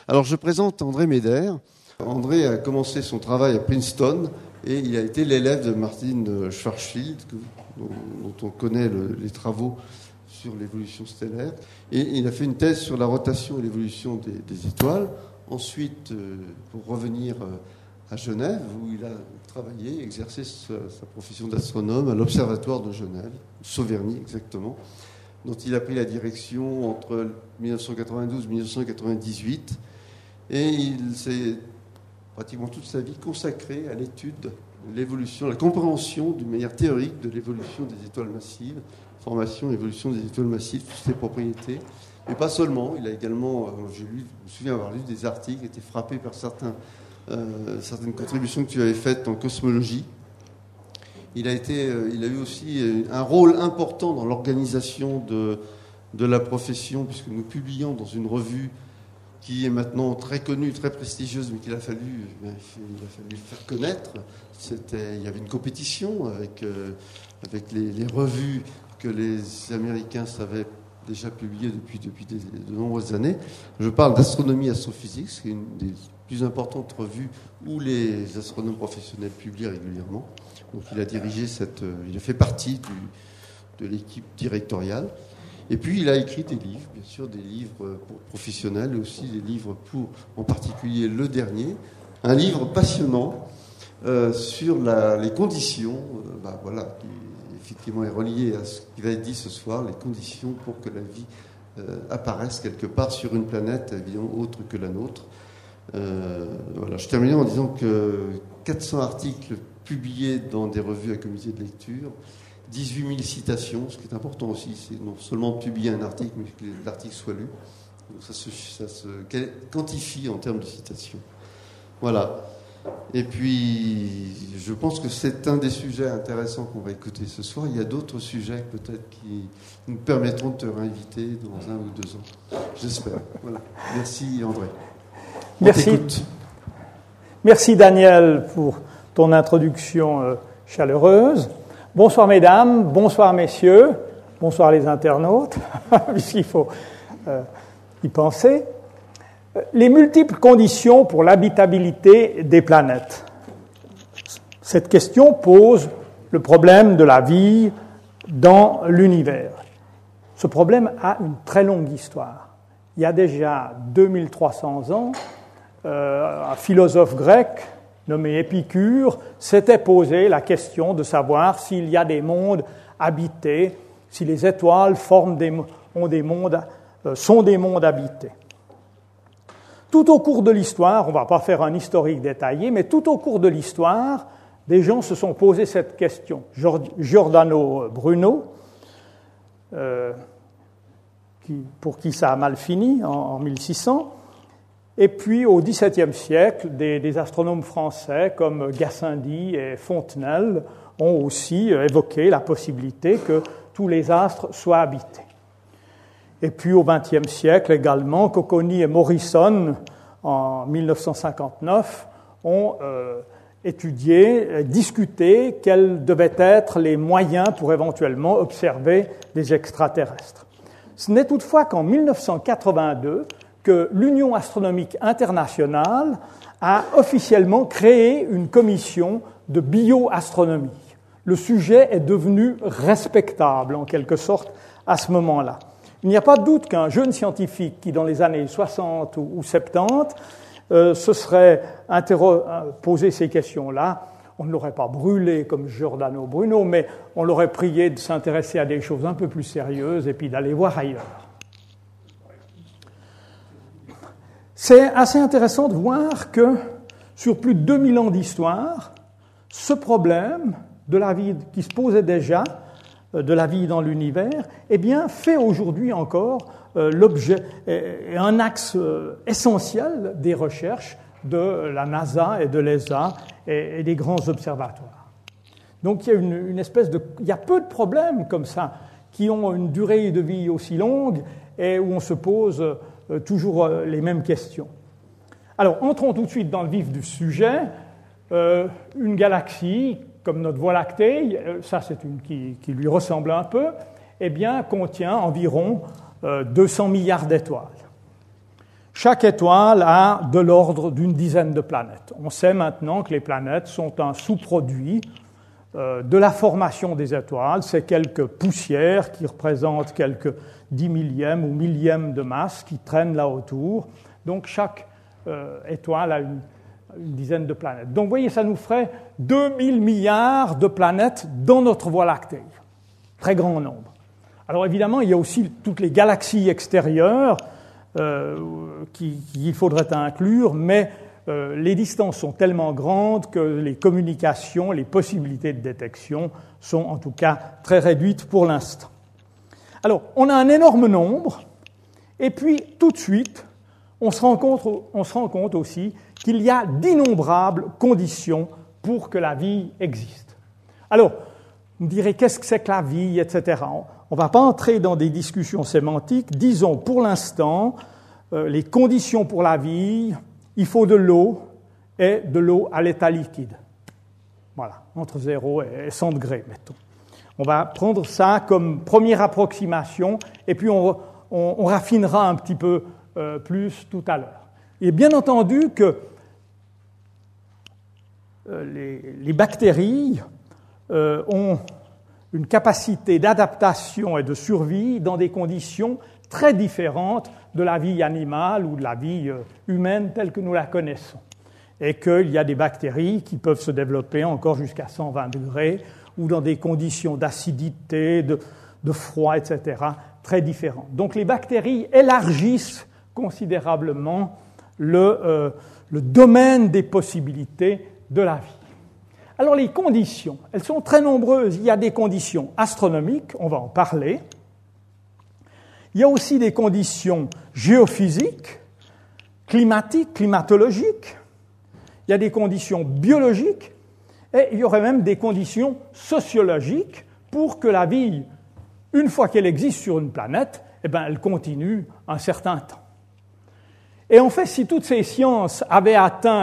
Alors je présente André Meder. André a commencé son travail à Princeton et il a été l'élève de Martin Schwarzschild, dont on connaît les travaux sur l'évolution stellaire. Et il a fait une thèse sur la rotation et l'évolution des étoiles. Ensuite, pour revenir à Genève, où il a travaillé, exercé sa profession d'astronome à l'Observatoire de Genève, Sauverny exactement, dont il a pris la direction entre 1992 et 1998. Et il s'est pratiquement toute sa vie consacré à l'étude de l'évolution, la compréhension d'une manière théorique de l'évolution des étoiles massives, formation et évolution des étoiles massives, toutes ses propriétés. Mais pas seulement, il a également, je me souviens avoir lu des articles, été frappé par certaines contributions que tu avais faites en cosmologie. Il a eu aussi un rôle important dans l'organisation de la profession, puisque nous publions dans une revue qui est maintenant très connue, très prestigieuse, mais qu'il a fallu faire connaître. Il y avait une compétition avec les revues que les Américains savaient déjà publier depuis de nombreuses années. Je parle d'Astronomie et Astrophysique, qui est une des plus importantes revues où les astronomes professionnels publient régulièrement. Donc il a dirigé il a fait partie de l'équipe directoriale. Et puis il a écrit des livres, bien sûr, des livres pour professionnels, et aussi des livres pour, en particulier le dernier, un livre passionnant sur les conditions, qui effectivement est relié à ce qui va être dit ce soir, les conditions pour que la vie apparaisse quelque part sur une planète, évidemment, autre que la nôtre. Je termine en disant que 400 articles publiés dans des revues à comité de lecture, 18 000 citations, ce qui est important aussi, c'est non seulement de publier un article, mais que l'article soit lu. Donc ça se quantifie en termes de citations. Voilà. Et puis, je pense que c'est un des sujets intéressants qu'on va écouter ce soir. Il y a d'autres sujets peut-être qui nous permettront de te réinviter dans 1 ou 2 ans. J'espère. Voilà. Merci André. Merci Daniel pour ton introduction chaleureuse. Bonsoir mesdames, bonsoir messieurs, bonsoir les internautes, puisqu'il faut y penser. Les multiples conditions pour l'habitabilité des planètes. Cette question pose le problème de la vie dans l'univers. Ce problème a une très longue histoire. Il y a déjà 2300 ans, un philosophe grec nommé Épicure s'était posé la question de savoir s'il y a des mondes habités, si les étoiles sont des mondes habités. Tout au cours de l'histoire, on ne va pas faire un historique détaillé, mais tout au cours de l'histoire, des gens se sont posé cette question. Giordano Bruno, pour qui ça a mal fini en 1600, et puis au XVIIe siècle, des astronomes français comme Gassendi et Fontenelle ont aussi évoqué la possibilité que tous les astres soient habités. Et puis au XXe siècle également, Cocconi et Morrison, en 1959, ont étudié, discuté quels devaient être les moyens pour éventuellement observer des extraterrestres. Ce n'est toutefois qu'en 1982 que l'Union astronomique internationale a officiellement créé une commission de bioastronomie. Le sujet est devenu respectable, en quelque sorte, à ce moment-là. Il n'y a pas de doute qu'un jeune scientifique qui, dans les années 60 ou 70, se serait posé ces questions-là, on ne l'aurait pas brûlé comme Giordano Bruno, mais on l'aurait prié de s'intéresser à des choses un peu plus sérieuses et puis d'aller voir ailleurs. C'est assez intéressant de voir que, sur plus de 2000 ans d'histoire, ce problème de la vie qui se posait déjà, de la vie dans l'univers, eh bien, fait aujourd'hui encore l'objet et un axe essentiel des recherches de la NASA et de l'ESA et des grands observatoires. Donc il y a il y a peu de problèmes comme ça qui ont une durée de vie aussi longue et où on se pose toujours les mêmes questions. Alors, entrons tout de suite dans le vif du sujet. Une galaxie, comme notre Voie lactée, ça c'est une qui lui ressemble un peu, eh bien, contient environ 200 milliards d'étoiles. chaque étoile a de l'ordre d'une dizaine de planètes. On sait maintenant que les planètes sont un sous-produit de la formation des étoiles. C'est quelques poussières qui représentent quelques 10 millièmes ou millièmes de masse qui traînent là autour. Donc chaque étoile a une dizaine de planètes. Donc vous voyez, ça nous ferait 2000 milliards de planètes dans notre Voie lactée. Très grand nombre. Alors évidemment, il y a aussi toutes les galaxies extérieures qu'il faudrait inclure, mais les distances sont tellement grandes que les communications, les possibilités de détection sont en tout cas très réduites pour l'instant. Alors, on a un énorme nombre, et puis tout de suite, on se rend compte aussi qu'il y a d'innombrables conditions pour que la vie existe. Alors, vous me direz, qu'est-ce que c'est que la vie, etc. On ne va pas entrer dans des discussions sémantiques. Disons, pour l'instant, les conditions pour la vie, il faut de l'eau et de l'eau à l'état liquide. Voilà, entre 0 et 100 degrés, mettons. On va prendre ça comme première approximation, et puis on raffinera un petit peu plus tout à l'heure. Et bien entendu que les bactéries ont une capacité d'adaptation et de survie dans des conditions très différentes de la vie animale ou de la vie humaine telle que nous la connaissons. Et qu'il y a des bactéries qui peuvent se développer encore jusqu'à 120 degrés ou dans des conditions d'acidité, de froid, etc., très différentes. Donc les bactéries élargissent considérablement le domaine des possibilités de la vie. Alors les conditions, elles sont très nombreuses. Il y a des conditions astronomiques, on va en parler. Il y a aussi des conditions géophysiques, climatiques, climatologiques. Il y a des conditions biologiques et il y aurait même des conditions sociologiques pour que la vie, une fois qu'elle existe sur une planète, elle continue un certain temps. Et en fait, si toutes ces sciences avaient atteint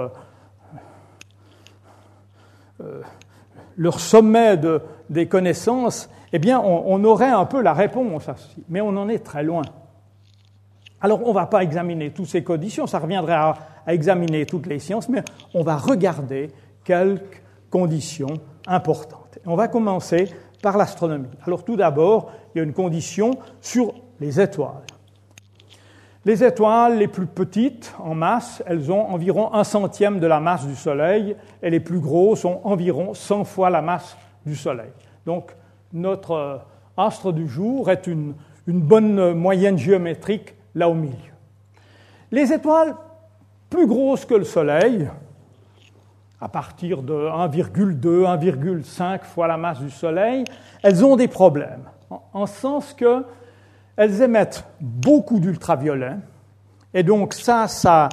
leur sommet des connaissances, on aurait un peu la réponse à ceci. Mais on en est très loin. Alors, on ne va pas examiner toutes ces conditions, ça reviendrait à examiner toutes les sciences, mais on va regarder quelques conditions importantes. Et on va commencer par l'astronomie. Alors, tout d'abord, il y a une condition sur les étoiles. Les étoiles les plus petites en masse, elles ont environ 1/100 de la masse du Soleil, et les plus grosses ont environ 100 fois la masse du Soleil. Donc, notre astre du jour est une bonne moyenne géométrique là au milieu. Les étoiles plus grosses que le Soleil, à partir de 1,2, 1,5 fois la masse du Soleil, elles ont des problèmes, en sens que elles émettent beaucoup d'ultraviolets, et donc ça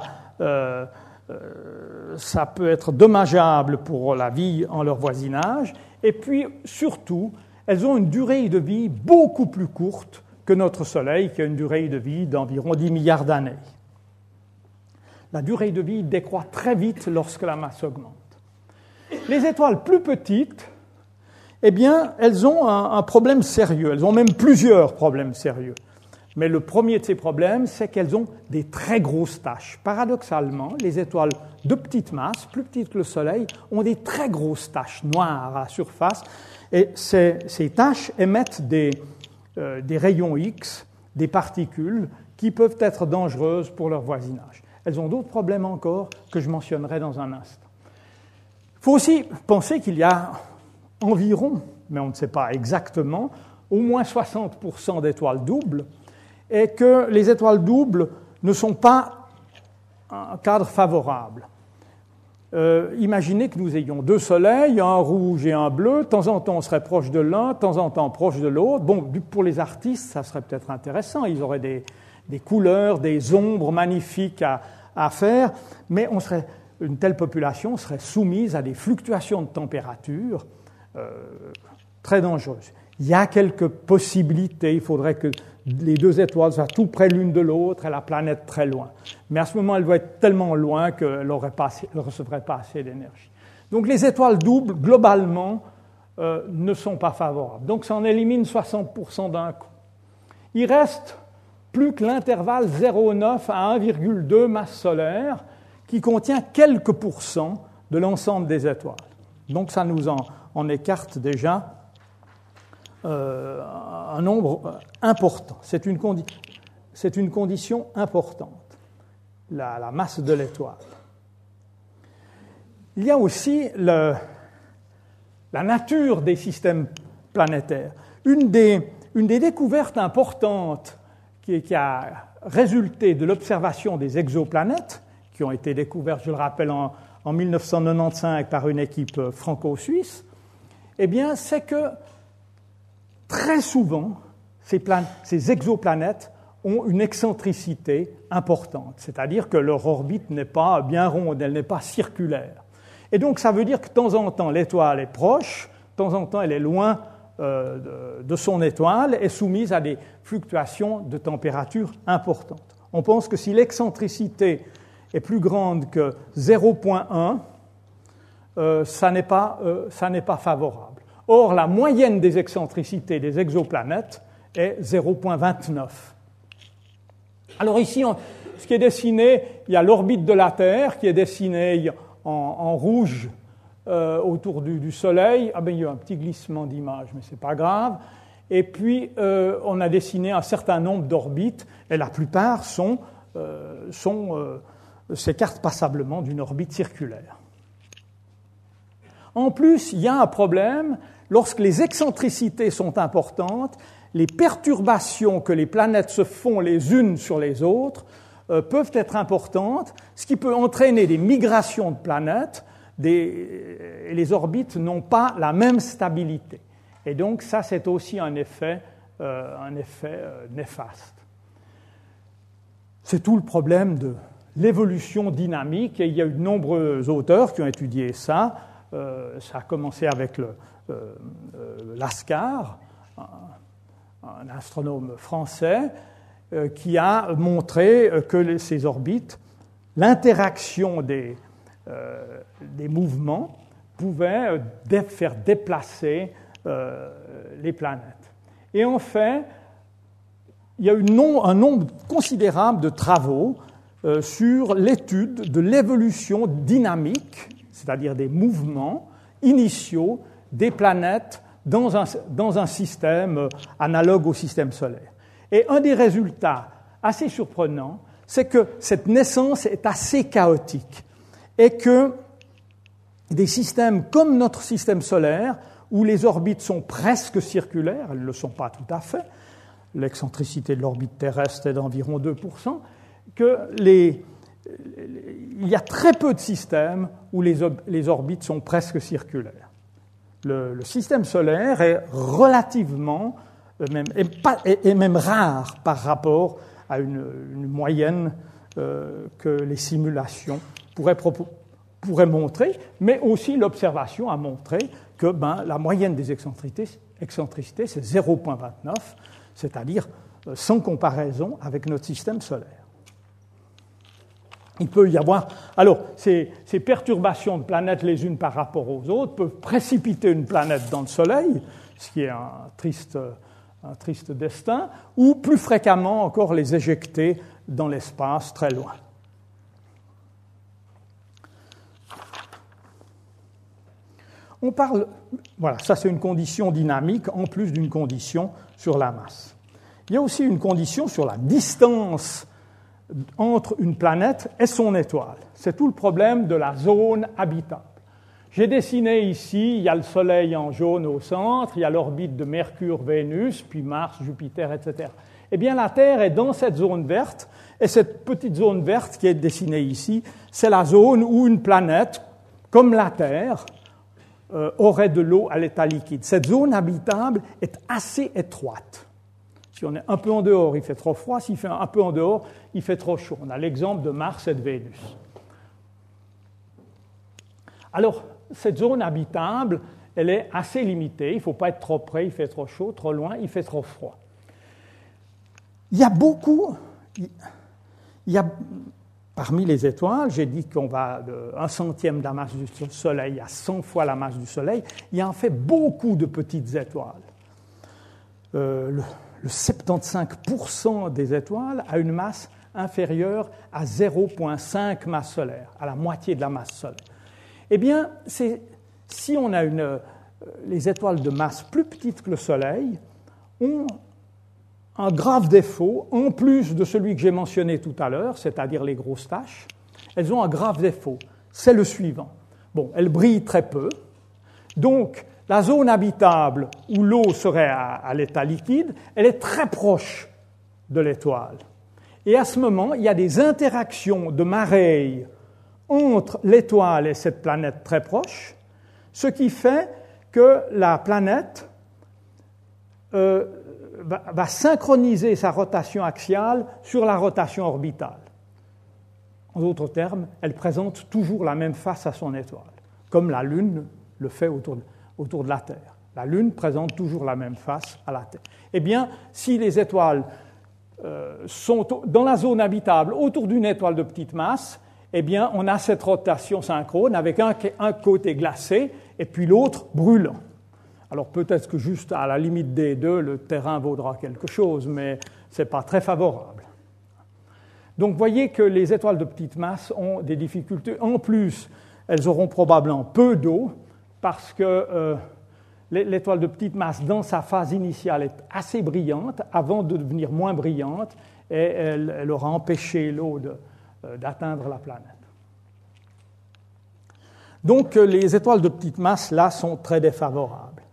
peut être dommageable pour la vie en leur voisinage, et puis surtout, elles ont une durée de vie beaucoup plus courte que notre Soleil, qui a une durée de vie d'environ 10 milliards d'années. La durée de vie décroît très vite lorsque la masse augmente. Les étoiles plus petites, elles ont un problème sérieux. Elles ont même plusieurs problèmes sérieux. Mais le premier de ces problèmes, c'est qu'elles ont des très grosses taches. Paradoxalement, les étoiles de petite masse, plus petites que le Soleil, ont des très grosses taches noires à la surface. Et ces taches émettent des rayons X, des particules, qui peuvent être dangereuses pour leur voisinage. Elles ont d'autres problèmes encore que je mentionnerai dans un instant. Il faut aussi penser qu'il y a environ, mais on ne sait pas exactement, au moins 60% d'étoiles doubles, et que les étoiles doubles ne sont pas un cadre favorable. Imaginez que nous ayons deux soleils, un rouge et un bleu, de temps en temps on serait proche de l'un, de temps en temps proche de l'autre. Bon, pour les artistes, ça serait peut-être intéressant, ils auraient des couleurs, des ombres magnifiques à faire, mais une telle population serait soumise à des fluctuations de température très dangereuses. Il y a quelques possibilités, il faudrait que les deux étoiles soient tout près l'une de l'autre et la planète très loin. Mais à ce moment, elle doit être tellement loin qu'elle ne recevrait pas assez d'énergie. Donc les étoiles doubles, globalement, ne sont pas favorables. Donc ça en élimine 60% d'un coup. Il reste plus que l'intervalle 0,9 à 1,2 masse solaire, qui contient quelques pourcents de l'ensemble des étoiles. Donc ça nous en écarte déjà un nombre important. C'est une condition importante, la masse de l'étoile. Il y a aussi la nature des systèmes planétaires. Une des découvertes importantes qui a résulté de l'observation des exoplanètes, qui ont été découvertes, je le rappelle, en 1995 par une équipe franco-suisse, eh bien, c'est que très souvent, ces exoplanètes ont une excentricité importante, c'est-à-dire que leur orbite n'est pas bien ronde, elle n'est pas circulaire. Et donc, ça veut dire que de temps en temps, l'étoile est proche, de temps en temps, elle est loin de son étoile, est soumise à des fluctuations de température importantes. On pense que si l'excentricité est plus grande que 0,1, ça n'est pas favorable. Or, la moyenne des excentricités des exoplanètes est 0,29. Alors ici, ce qui est dessiné, il y a l'orbite de la Terre qui est dessinée en rouge autour du Soleil. Ah ben, il y a un petit glissement d'image, mais ce n'est pas grave. Et puis, on a dessiné un certain nombre d'orbites, et la plupart s'écartent passablement d'une orbite circulaire. En plus, il y a un problème, lorsque les excentricités sont importantes, les perturbations que les planètes se font les unes sur les autres peuvent être importantes, ce qui peut entraîner des migrations de planètes, et les orbites n'ont pas la même stabilité. Et donc ça, c'est aussi un effet néfaste. C'est tout le problème de l'évolution dynamique, et il y a eu de nombreux auteurs qui ont étudié ça. Ça a commencé avec Lascar, un astronome français, qui a montré que ces orbites, l'interaction des mouvements pouvait faire déplacer les planètes. Et en fait, il y a eu un nombre considérable de travaux sur l'étude de l'évolution dynamique, c'est-à-dire des mouvements initiaux des planètes dans un système analogue au système solaire. Et un des résultats assez surprenants, c'est que cette naissance est assez chaotique et que des systèmes comme notre système solaire, où les orbites sont presque circulaires, elles ne le sont pas tout à fait, l'excentricité de l'orbite terrestre est d'environ 2%, il y a très peu de systèmes où les orbites sont presque circulaires. Le système solaire est relativement, et même rare par rapport à une moyenne que les simulations pourraient montrer, mais aussi l'observation a montré que la moyenne des excentricités c'est 0,29, c'est-à-dire sans comparaison avec notre système solaire. Il peut y avoir... Alors, ces perturbations de planètes les unes par rapport aux autres peuvent précipiter une planète dans le Soleil, ce qui est un triste destin, ou plus fréquemment encore les éjecter dans l'espace très loin. On parle... Voilà, ça c'est une condition dynamique en plus d'une condition sur la masse. Il y a aussi une condition sur la distance entre une planète et son étoile. C'est tout le problème de la zone habitable. J'ai dessiné ici, il y a le Soleil en jaune au centre, il y a l'orbite de Mercure, Vénus, puis Mars, Jupiter, etc. Eh bien, la Terre est dans cette zone verte, et cette petite zone verte qui est dessinée ici, c'est la zone où une planète, comme la Terre, aurait de l'eau à l'état liquide. Cette zone habitable est assez étroite. Si on est un peu en dehors, il fait trop froid. S'il fait un peu en dehors, il fait trop chaud. On a l'exemple de Mars et de Vénus. Alors, cette zone habitable, elle est assez limitée. Il ne faut pas être trop près, il fait trop chaud. Trop loin, il fait trop froid. Parmi les étoiles, j'ai dit qu'on va de 1/100 de la masse du Soleil à 100 fois la masse du Soleil. Il y a en fait beaucoup de petites étoiles. le 75% des étoiles a une masse inférieure à 0,5 masse solaire, à la moitié de la masse solaire. Eh bien, si on a les étoiles de masse plus petites que le Soleil ont un grave défaut, en plus de celui que j'ai mentionné tout à l'heure, c'est-à-dire les grosses taches, elles ont un grave défaut. C'est le suivant. Bon, elles brillent très peu, donc la zone habitable où l'eau serait à l'état liquide, elle est très proche de l'étoile. Et à ce moment, il y a des interactions de marée entre l'étoile et cette planète très proche, ce qui fait que la planète va synchroniser sa rotation axiale sur la rotation orbitale. En d'autres termes, elle présente toujours la même face à son étoile, comme la Lune le fait autour de la Terre. La Lune présente toujours la même face à la Terre. Eh bien, si les étoiles sont dans la zone habitable autour d'une étoile de petite masse, eh bien, on a cette rotation synchrone avec un côté glacé et puis l'autre brûlant. Alors peut-être que juste à la limite des deux, le terrain vaudra quelque chose, mais ce n'est pas très favorable. Donc, vous voyez que les étoiles de petite masse ont des difficultés. En plus, elles auront probablement peu d'eau parce que l'étoile de petite masse, dans sa phase initiale, est assez brillante avant de devenir moins brillante et elle aura empêché l'eau d'atteindre la planète. Donc, les étoiles de petite masse, là, sont très défavorables,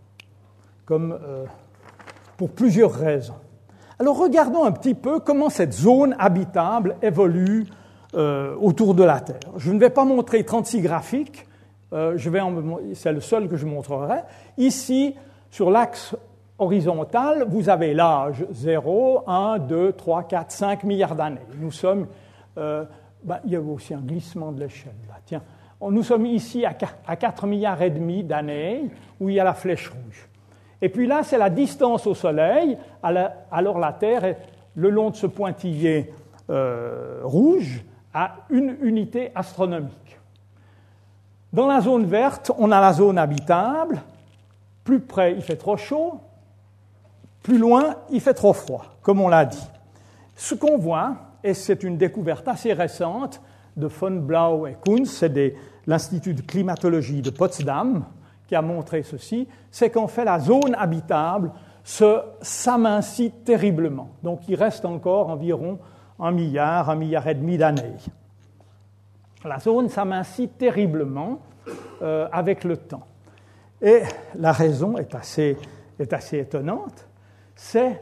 pour plusieurs raisons. Alors, regardons un petit peu comment cette zone habitable évolue autour de la Terre. Je ne vais pas montrer 36 graphiques, c'est le seul que je montrerai. Ici, sur l'axe horizontal, vous avez l'âge 0, 1, 2, 3, 4, 5 milliards d'années. Nous sommes... il y a aussi un glissement de l'échelle, là. Tiens, nous sommes ici à 4 milliards et demi d'années, où il y a la flèche rouge. Et puis là, c'est la distance au Soleil. Alors la Terre est le long de ce pointillé rouge à une unité astronomique. Dans la zone verte, on a la zone habitable. Plus près, il fait trop chaud. Plus loin, il fait trop froid, comme on l'a dit. Ce qu'on voit, et c'est une découverte assez récente de von Blau et Kunz, c'est l'Institut de climatologie de Potsdam qui a montré ceci, c'est qu'en fait la zone habitable s'amincit terriblement. Donc il reste encore environ 1 milliard et demi d'années. La zone s'amincit terriblement avec le temps. Et la raison est assez étonnante, c'est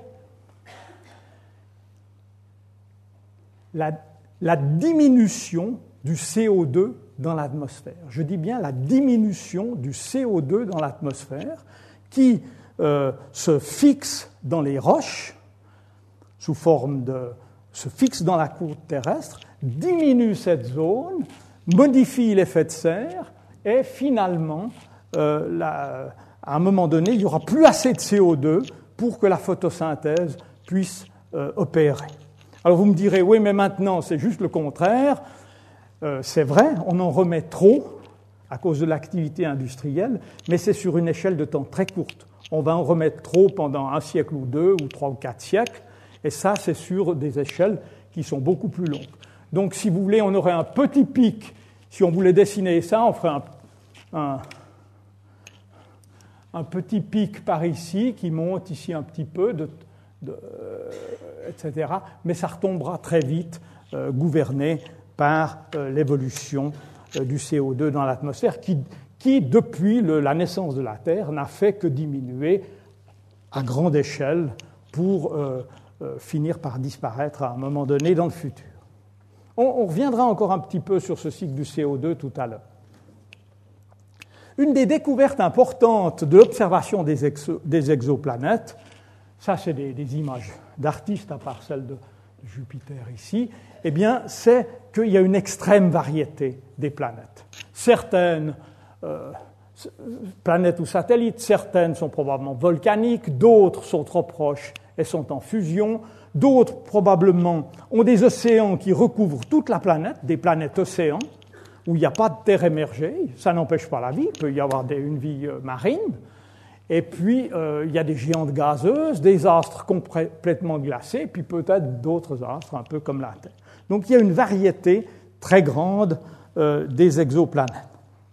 la diminution du CO2 dans l'atmosphère. Je dis bien la diminution du CO2 dans l'atmosphère qui se fixe dans les roches se fixe dans la croûte terrestre, diminue cette zone, modifie l'effet de serre et finalement, à un moment donné, il n'y aura plus assez de CO2 pour que la photosynthèse puisse opérer. Alors vous me direz, oui, mais maintenant, c'est juste le contraire. C'est vrai, on en remet trop à cause de l'activité industrielle, mais c'est sur une échelle de temps très courte. On va en remettre trop pendant 1 siècle ou 2 ou 3 ou 4 siècles, et ça, c'est sur des échelles qui sont beaucoup plus longues. Donc, si vous voulez, on aurait un petit pic. Si on voulait dessiner ça, on ferait un petit pic par ici qui monte ici un petit peu, etc. Mais ça retombera très vite, gouverné par l'évolution du CO2 dans l'atmosphère qui depuis la naissance de la Terre, n'a fait que diminuer à grande échelle pour finir par disparaître à un moment donné dans le futur. On reviendra encore un petit peu sur ce cycle du CO2 tout à l'heure. Une des découvertes importantes de l'observation des exoplanètes, ça c'est des images d'artistes à part celle de Jupiter ici, eh bien c'est qu'il y a une extrême variété des planètes. Certaines planètes ou satellites, certaines sont probablement volcaniques, d'autres sont trop proches et sont en fusion, d'autres probablement ont des océans qui recouvrent toute la planète, des planètes océans, où il n'y a pas de terre émergée, ça n'empêche pas la vie, il peut y avoir une vie marine, Et puis, il y a des géantes gazeuses, des astres complètement glacés, puis peut-être d'autres astres, un peu comme la Terre. Donc, il y a une variété très grande des exoplanètes.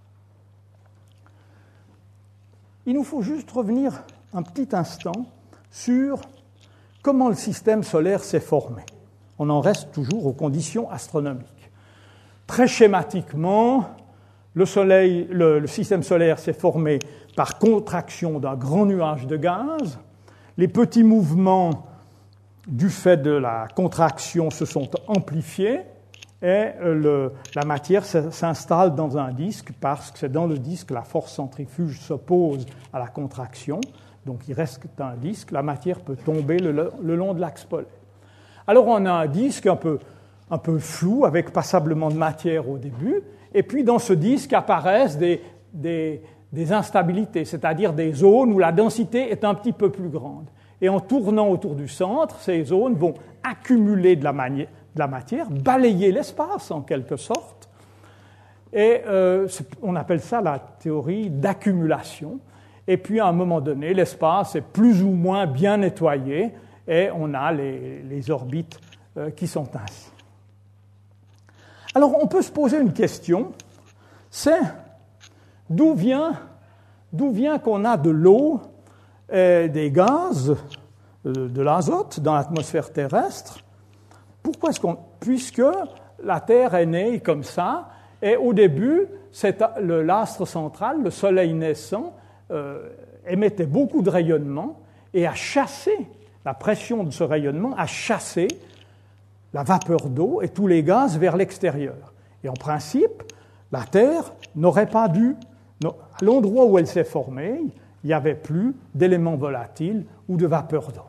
Il nous faut juste revenir un petit instant sur comment le système solaire s'est formé. On en reste toujours aux conditions astronomiques. Très schématiquement, le système solaire s'est formé par contraction d'un grand nuage de gaz. Les petits mouvements du fait de la contraction se sont amplifiés et la matière s'installe dans un disque parce que c'est dans le disque que la force centrifuge s'oppose à la contraction. Donc il reste un disque, la matière peut tomber le long de l'axe polaire. Alors on a un disque un peu flou avec passablement de matière au début, et puis dans ce disque apparaissent des instabilités, c'est-à-dire des zones où la densité est un petit peu plus grande. Et en tournant autour du centre, ces zones vont accumuler de la matière, balayer l'espace en quelque sorte, et on appelle ça la théorie d'accumulation. Et puis à un moment donné, l'espace est plus ou moins bien nettoyé, et on a les orbites qui sont ainsi. Alors on peut se poser une question, c'est d'où vient qu'on a de l'eau et des gaz, de l'azote dans l'atmosphère terrestre. Pourquoi puisque la Terre est née comme ça, et au début, l'astre central, le Soleil naissant, émettait beaucoup de rayonnement et a chassé, la pression de ce rayonnement a chassé la vapeur d'eau et tous les gaz vers l'extérieur. Et en principe, la Terre n'aurait pas dû, à l'endroit où elle s'est formée, il n'y avait plus d'éléments volatiles ou de vapeur d'eau.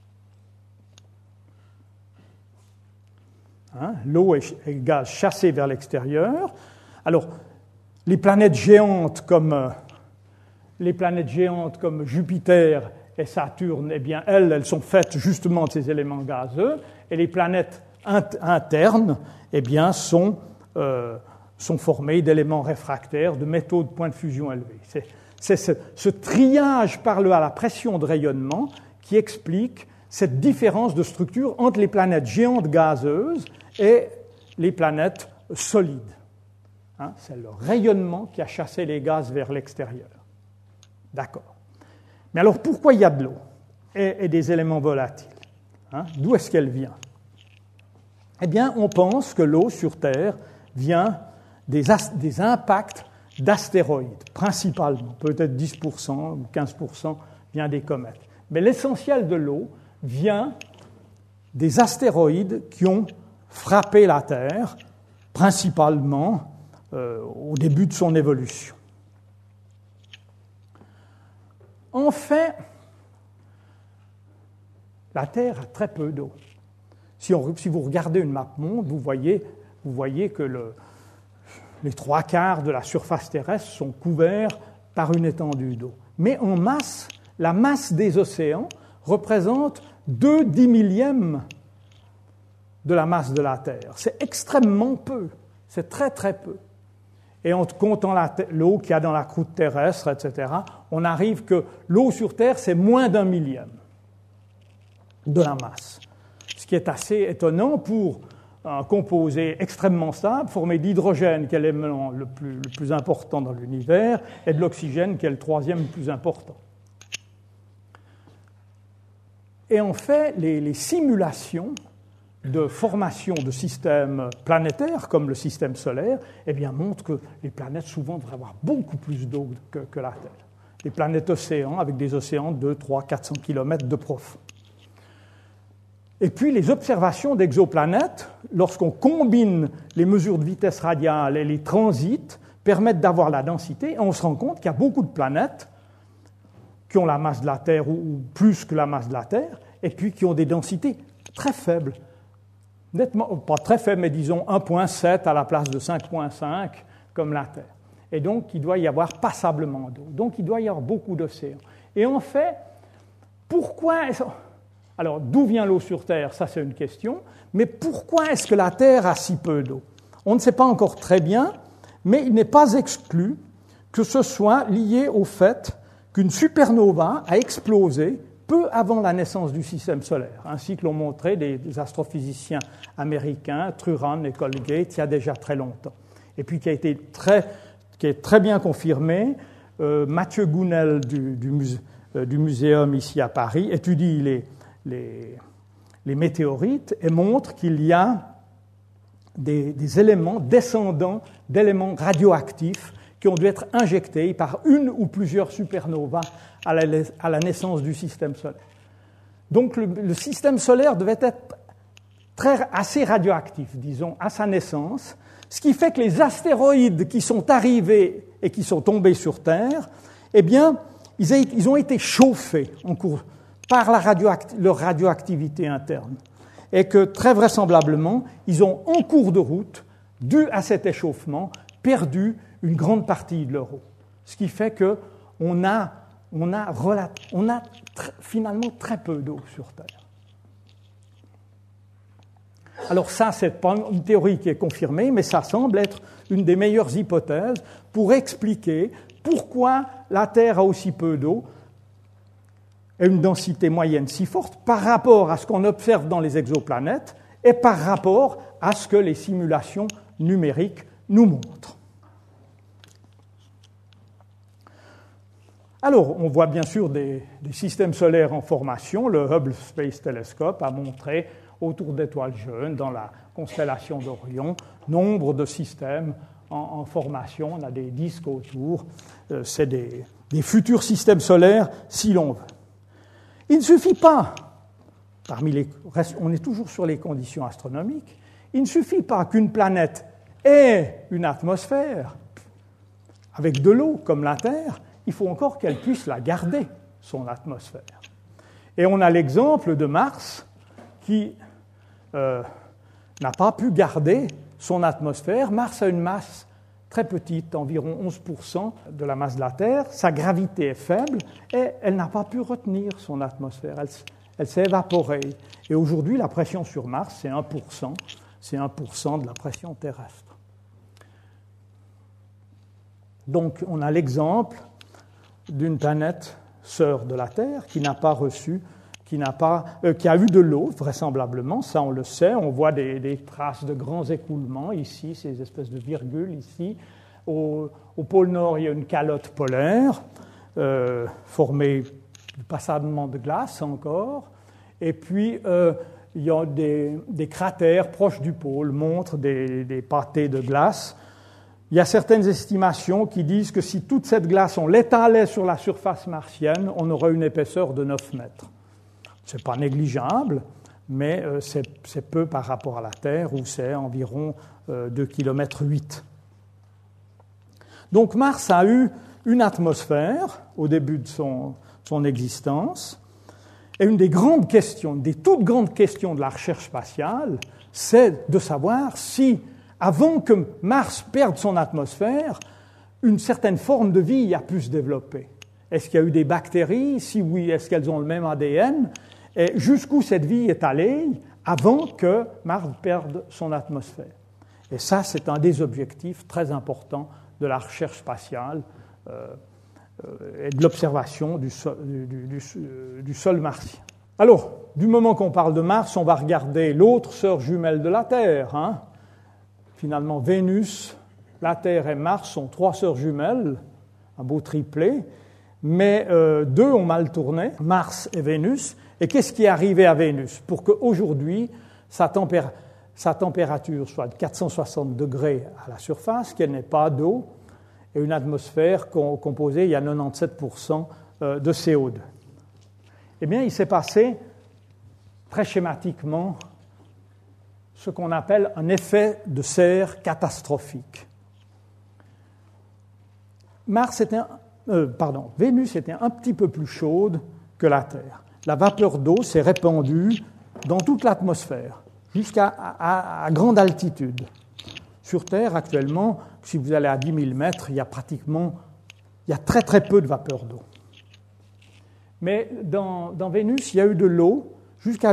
L'eau et le gaz chassés vers l'extérieur. Alors, les planètes géantes comme Jupiter et Saturne, eh bien, elles sont faites justement de ces éléments gazeux, et les planètes internes, eh bien, sont formées d'éléments réfractaires, de métaux de point de fusion élevés. C'est ce triage par à la pression de rayonnement qui explique cette différence de structure entre les planètes géantes gazeuses et les planètes solides. C'est le rayonnement qui a chassé les gaz vers l'extérieur. D'accord. Mais alors, pourquoi il y a de l'eau et des éléments volatiles? D'où est-ce qu'elle vient? Eh bien, on pense que l'eau sur Terre vient des impacts d'astéroïdes, principalement. Peut-être 10% ou 15% vient des comètes. Mais l'essentiel de l'eau vient des astéroïdes qui ont frappé la Terre, principalement au début de son évolution. En fait, la Terre a très peu d'eau. Si vous regardez une map monde, vous voyez que les 3/4 de la surface terrestre sont couverts par une étendue d'eau. Mais en masse, la masse des océans représente 2/10 de la masse de la Terre. C'est extrêmement peu. C'est très, très peu. Et en comptant l'eau qu'il y a dans la croûte terrestre, etc., on arrive que l'eau sur Terre, c'est moins d'1/1000 de la masse. Ce qui est assez étonnant pour un composé extrêmement stable, formé d'hydrogène, qui est l'élément le plus important dans l'univers, et de l'oxygène, qui est le 3e plus important. Et en fait, les simulations de formation de systèmes planétaires, comme le système solaire, eh bien, montrent que les planètes, souvent, devraient avoir beaucoup plus d'eau que la Terre. Des planètes océans, avec des océans de 300, 400 km de profond. Et puis, les observations d'exoplanètes, lorsqu'on combine les mesures de vitesse radiale et les transits, permettent d'avoir la densité, et on se rend compte qu'il y a beaucoup de planètes qui ont la masse de la Terre ou plus que la masse de la Terre, et puis qui ont des densités très faibles. Nettement, pas très faibles, mais disons 1,7 à la place de 5,5 comme la Terre. Et donc, il doit y avoir passablement d'eau. Donc, il doit y avoir beaucoup d'océans. Et en fait, pourquoi... Alors, d'où vient l'eau sur Terre? Ça, c'est une question. Mais pourquoi est-ce que la Terre a si peu d'eau? On ne sait pas encore très bien, mais il n'est pas exclu que ce soit lié au fait qu'une supernova a explosé peu avant la naissance du système solaire, ainsi que l'ont montré des astrophysiciens américains, Truran et Colgate, il y a déjà très longtemps. Et puis qui est très bien confirmé, Mathieu Gounel du muséum ici à Paris étudie les météorites et montre qu'il y a des éléments descendants d'éléments radioactifs qui ont dû être injectés par une ou plusieurs supernovas à la naissance du système solaire. Donc le système solaire devait être assez radioactif, disons, à sa naissance, ce qui fait que les astéroïdes qui sont arrivés et qui sont tombés sur Terre, eh bien, ils ont été chauffés par leur radioactivité interne. Et que, très vraisemblablement, ils ont, en cours de route, dû à cet échauffement, perdu une grande partie de leur eau. Ce qui fait qu'on a finalement très peu d'eau sur Terre. Alors ça, c'est pas une théorie qui est confirmée, mais ça semble être une des meilleures hypothèses pour expliquer pourquoi la Terre a aussi peu d'eau et une densité moyenne si forte par rapport à ce qu'on observe dans les exoplanètes et par rapport à ce que les simulations numériques nous montrent. Alors, on voit bien sûr des systèmes solaires en formation. Le Hubble Space Telescope a montré autour d'étoiles jeunes, dans la constellation d'Orion, nombre de systèmes en formation. On a des disques autour. C'est des futurs systèmes solaires, si l'on veut. Il ne suffit pas, on est toujours sur les conditions astronomiques, il ne suffit pas qu'une planète ait une atmosphère avec de l'eau comme la Terre, il faut encore qu'elle puisse la garder, son atmosphère. Et on a l'exemple de Mars qui n'a pas pu garder son atmosphère. Mars a une masse très petite, environ 11% de la masse de la Terre. Sa gravité est faible et elle n'a pas pu retenir son atmosphère. Elle s'est évaporée. Et aujourd'hui, la pression sur Mars, c'est 1%. C'est 1% de la pression terrestre. Donc, on a l'exemple d'une planète sœur de la Terre qui n'a pas reçu, qui a eu de l'eau, vraisemblablement, ça on le sait, on voit des traces de grands écoulements ici, ces espèces de virgules ici. Au pôle Nord, il y a une calotte polaire formée du passablement de glace encore, et puis il y a des cratères proches du pôle, montrent des pâtés de glace. Il y a certaines estimations qui disent que si toute cette glace, on l'étalait sur la surface martienne, on aurait une épaisseur de 9 mètres. Ce n'est pas négligeable, mais c'est peu par rapport à la Terre, où c'est environ 2,8 km. Donc Mars a eu une atmosphère au début de son existence, et une des grandes questions, des toutes grandes questions de la recherche spatiale, c'est de savoir si, avant que Mars perde son atmosphère, une certaine forme de vie a pu se développer. Est-ce qu'il y a eu des bactéries? Si oui, est-ce qu'elles ont le même ADN? Et jusqu'où cette vie est allée avant que Mars perde son atmosphère. Et ça, c'est un des objectifs très importants de la recherche spatiale et de l'observation du sol martien. Alors, du moment qu'on parle de Mars, on va regarder l'autre sœur jumelle de la Terre. Finalement, Vénus, la Terre et Mars sont 3 sœurs jumelles, un beau triplet, mais 2 ont mal tourné, Mars et Vénus. Et qu'est-ce qui est arrivé à Vénus pour qu'aujourd'hui, sa température soit de 460 degrés à la surface, qu'elle n'ait pas d'eau, et une atmosphère composée, il y a 97% de CO2. Eh bien, il s'est passé, très schématiquement, ce qu'on appelle un effet de serre catastrophique. Vénus était un petit peu plus chaude que la Terre. La vapeur d'eau s'est répandue dans toute l'atmosphère, à grande altitude. Sur Terre, actuellement, si vous allez à 10 000 mètres, il y a très très peu de vapeur d'eau. Mais dans Vénus, il y a eu de l'eau jusqu'à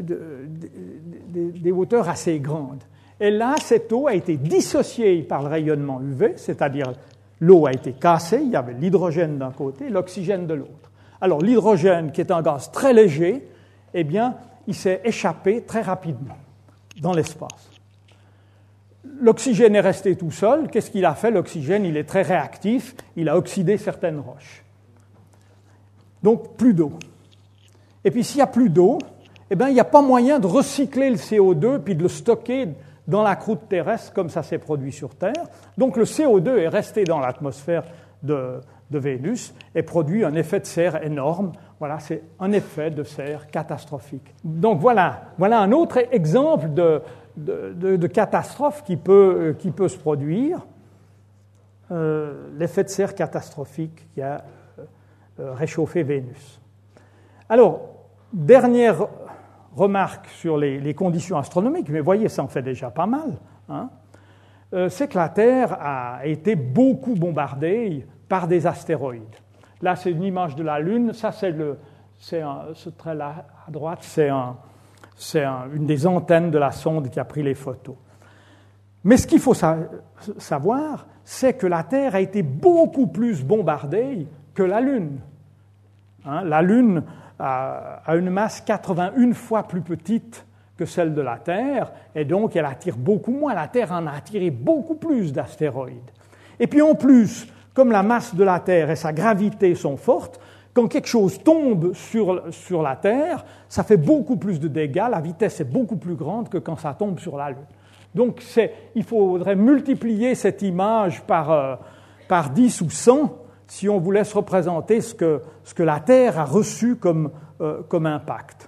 des hauteurs assez grandes. Et là, cette eau a été dissociée par le rayonnement UV, c'est-à-dire l'eau a été cassée, il y avait l'hydrogène d'un côté, l'oxygène de l'autre. Alors l'hydrogène, qui est un gaz très léger, eh bien, il s'est échappé très rapidement dans l'espace. L'oxygène est resté tout seul. Qu'est-ce qu'il a fait? L'oxygène, il est très réactif, il a oxydé certaines roches. Donc, plus d'eau. Et puis, s'il n'y a plus d'eau, eh bien, il n'y a pas moyen de recycler le CO2 puis de le stocker dans la croûte terrestre comme ça s'est produit sur Terre. Donc, le CO2 est resté dans l'atmosphère de Vénus et produit un effet de serre énorme. Voilà, c'est un effet de serre catastrophique. Donc, voilà un autre exemple de catastrophe qui peut se produire, l'effet de serre catastrophique qui a réchauffé Vénus. Alors, dernière remarque sur les conditions astronomiques, mais voyez, ça en fait déjà pas mal, hein, c'est que la Terre a été beaucoup bombardée par des astéroïdes. Là, c'est une image de la Lune, ça ce trait-là à droite, c'est une des antennes de la sonde qui a pris les photos. Mais ce qu'il faut savoir, c'est que la Terre a été beaucoup plus bombardée que la Lune. Hein, la Lune a une masse 81 fois plus petite que celle de la Terre, et donc elle attire beaucoup moins. La Terre en a attiré beaucoup plus d'astéroïdes. Et puis en plus, comme la masse de la Terre et sa gravité sont fortes, quand quelque chose tombe sur la Terre, ça fait beaucoup plus de dégâts, la vitesse est beaucoup plus grande que quand ça tombe sur la Lune. Donc il faudrait multiplier cette image par 10 ou 100 si on voulait se représenter ce que la Terre a reçu comme impact.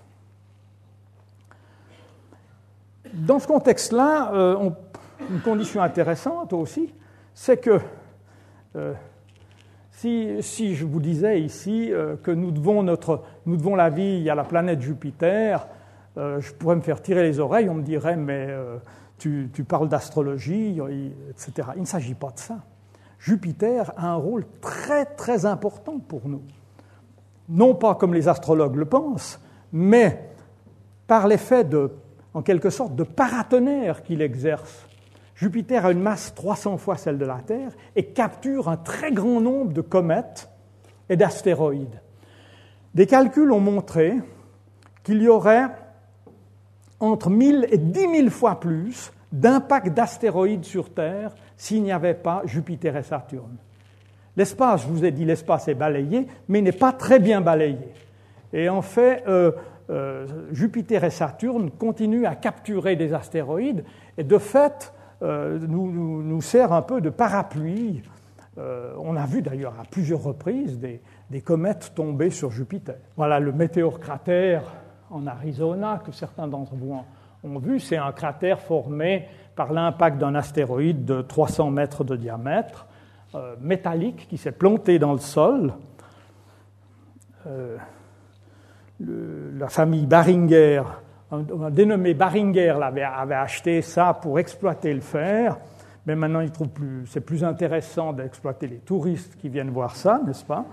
Dans ce contexte-là, une condition intéressante aussi, c'est que si je vous disais ici que nous devons la vie à la planète Jupiter, je pourrais me faire tirer les oreilles, on me dirait mais tu parles d'astrologie, etc. Il ne s'agit pas de ça. Jupiter a un rôle très très important pour nous. Non pas comme les astrologues le pensent, mais par l'effet en quelque sorte de paratonnerre qu'il exerce. Jupiter a une masse 300 fois celle de la Terre et capture un très grand nombre de comètes et d'astéroïdes. Des calculs ont montré qu'il y aurait entre 1000 et 10 000 fois plus d'impact d'astéroïdes sur Terre s'il n'y avait pas Jupiter et Saturne. L'espace, je vous ai dit, l'espace est balayé, mais il n'est pas très bien balayé. Et en fait, Jupiter et Saturne continuent à capturer des astéroïdes et de fait, nous sert un peu de parapluie. On a vu d'ailleurs à plusieurs reprises des comètes tomber sur Jupiter. Voilà le météore cratère en Arizona que certains d'entre vous ont vu. C'est un cratère formé par l'impact d'un astéroïde de 300 mètres de diamètre, métallique, qui s'est planté dans le sol. La famille Barringer, un dénommé Barringer avait acheté ça pour exploiter le fer, mais maintenant c'est plus intéressant d'exploiter les touristes qui viennent voir ça, n'est-ce pas?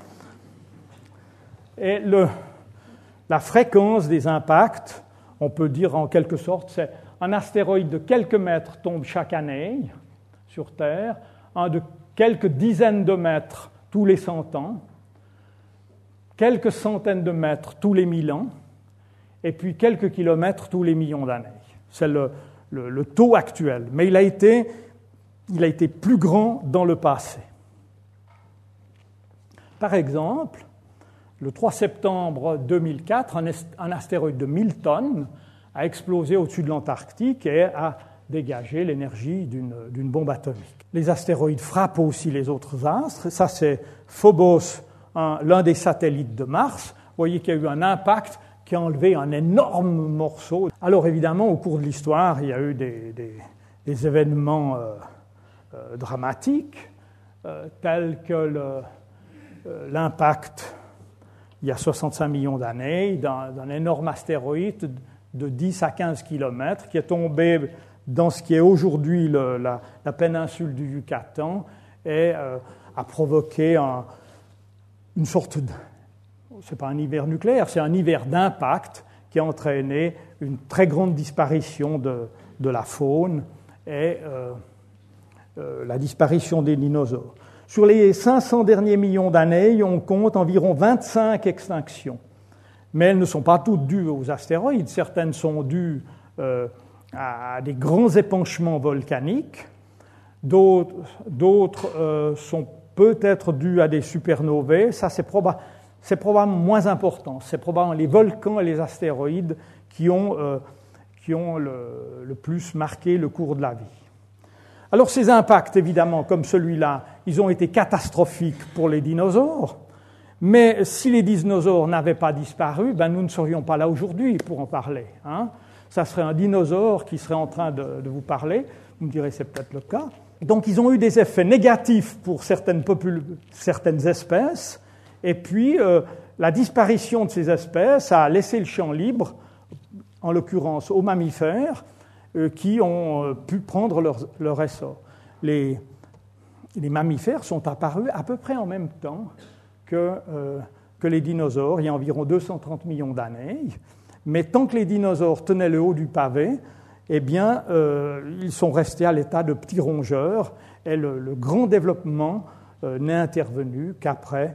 Et la fréquence des impacts, on peut dire en quelque sorte, c'est un astéroïde de quelques mètres tombe chaque année sur Terre, un de quelques dizaines de mètres tous les 100 ans, quelques centaines de mètres tous les 1000 ans, et puis quelques kilomètres tous les millions d'années. C'est le taux actuel. Mais il a été plus grand dans le passé. Par exemple, le 3 septembre 2004, un astéroïde de 1000 tonnes a explosé au-dessus de l'Antarctique et a dégagé l'énergie d'une bombe atomique. Les astéroïdes frappent aussi les autres astres. Ça, c'est Phobos, l'un des satellites de Mars. Vous voyez qu'il y a eu un impact qui a enlevé un énorme morceau. Alors évidemment, au cours de l'histoire, il y a eu des événements dramatiques, tels que l'impact, il y a 65 millions d'années, d'un énorme astéroïde de 10 à 15 kilomètres qui est tombé dans ce qui est aujourd'hui la péninsule du Yucatan et a provoqué une sorte de... Ce n'est pas un hiver nucléaire, c'est un hiver d'impact qui a entraîné une très grande disparition de la faune et la disparition des dinosaures. Sur les 500 derniers millions d'années, on compte environ 25 extinctions. Mais elles ne sont pas toutes dues aux astéroïdes. Certaines sont dues à des grands épanchements volcaniques. D'autres sont peut-être dues à des supernovae. Ça, c'est probablement moins important. C'est probablement les volcans et les astéroïdes qui ont le plus marqué le cours de la vie. Alors ces impacts, évidemment, comme celui-là, ils ont été catastrophiques pour les dinosaures, mais si les dinosaures n'avaient pas disparu, nous ne serions pas là aujourd'hui pour en parler. Ça serait un dinosaure qui serait en train de vous parler, vous me direz c'est peut-être le cas. Donc ils ont eu des effets négatifs pour certaines espèces, et puis la disparition de ces espèces a laissé le champ libre, en l'occurrence aux mammifères, qui ont pu prendre leur essor. Les mammifères sont apparus à peu près en même temps que les dinosaures, il y a environ 230 millions d'années, mais tant que les dinosaures tenaient le haut du pavé, ils sont restés à l'état de petits rongeurs, et le grand développement n'est intervenu qu'après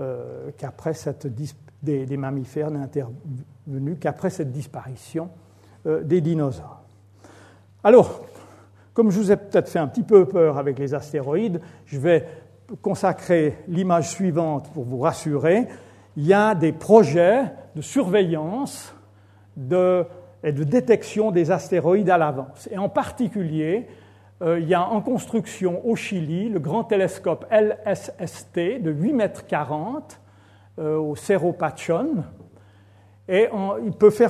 des mammifères n'est intervenu qu'après cette disparition des dinosaures. Alors, comme je vous ai peut-être fait un petit peu peur avec les astéroïdes, je vais consacrer l'image suivante pour vous rassurer. Il y a des projets de surveillance et de détection des astéroïdes à l'avance. Et en particulier, il y a en construction au Chili le grand télescope LSST de 8,40 m au Cerro Pachón. Et il peut faire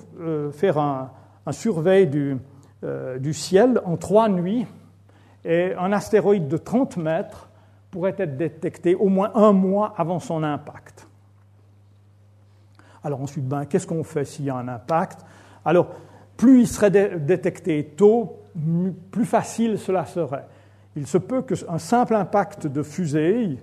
un surveil du ciel en 3 nuits, et un astéroïde de 30 mètres pourrait être détecté au moins 1 mois avant son impact. Alors ensuite, qu'est-ce qu'on fait s'il y a un impact? Alors, plus il serait détecté tôt, plus facile cela serait. Il se peut qu'un simple impact de fusée,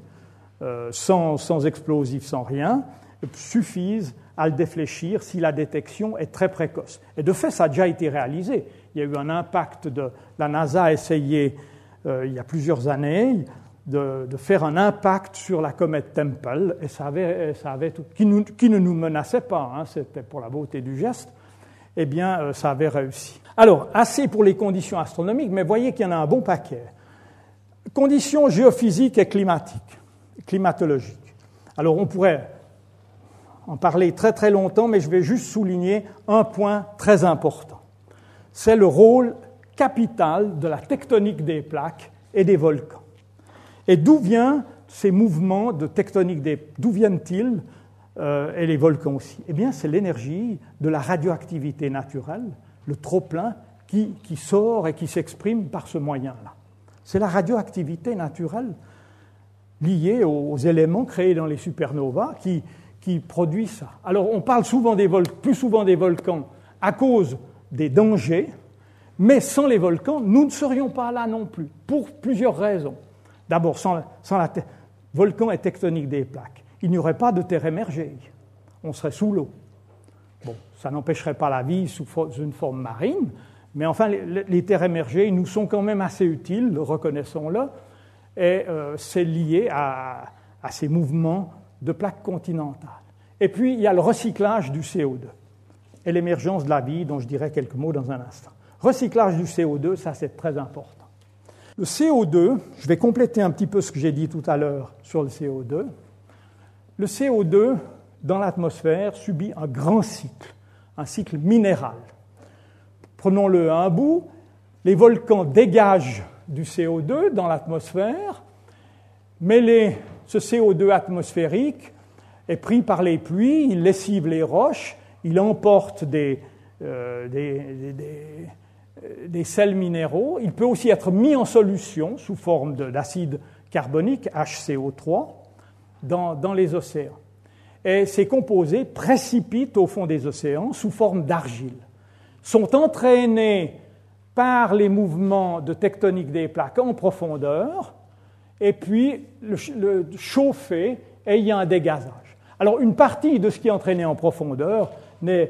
sans explosif, sans rien, suffise à le défléchir si la détection est très précoce. Et de fait, ça a déjà été réalisé. Il y a eu un impact la NASA a essayé, il y a plusieurs années, de faire un impact sur la comète Tempel, et ça avait qui ne nous menaçait pas, c'était pour la beauté du geste, ça avait réussi. Alors, assez pour les conditions astronomiques, mais voyez qu'il y en a un bon paquet. Conditions géophysiques et climatologiques. Alors, on pourrait en parler très très longtemps, mais je vais juste souligner un point très important. C'est le rôle capital de la tectonique des plaques et des volcans. Et d'où viennent ces mouvements de tectonique d'où viennent-ils et les volcans aussi? C'est l'énergie de la radioactivité naturelle, le trop-plein qui sort et qui s'exprime par ce moyen-là. C'est la radioactivité naturelle liée aux éléments créés dans les supernovas qui produit ça. Alors, on parle plus souvent des volcans à cause des dangers, mais sans les volcans, nous ne serions pas là non plus, pour plusieurs raisons. D'abord, sans volcan et tectonique des plaques, il n'y aurait pas de terre émergée. On serait sous l'eau. Bon, ça n'empêcherait pas la vie sous une forme marine, mais enfin, les terres émergées nous sont quand même assez utiles, reconnaissons-le, et c'est lié à ces mouvements de plaques continentales. Et puis, il y a le recyclage du CO2 et l'émergence de la vie, dont je dirai quelques mots dans un instant. Recyclage du CO2, ça c'est très important. Le CO2, je vais compléter un petit peu ce que j'ai dit tout à l'heure sur le CO2. Le CO2, dans l'atmosphère, subit un grand cycle, un cycle minéral. Prenons-le à un bout, les volcans dégagent du CO2 dans l'atmosphère, mais ce CO2 atmosphérique est pris par les pluies, il lessive les roches, il emporte des sels minéraux. Il peut aussi être mis en solution sous forme d'acide carbonique, HCO3, dans les océans. Et ces composés précipitent au fond des océans sous forme d'argile, sont entraînés par les mouvements de tectonique des plaques en profondeur, et puis le chauffés et il y a un dégazage. Alors une partie de ce qui est entraîné en profondeur est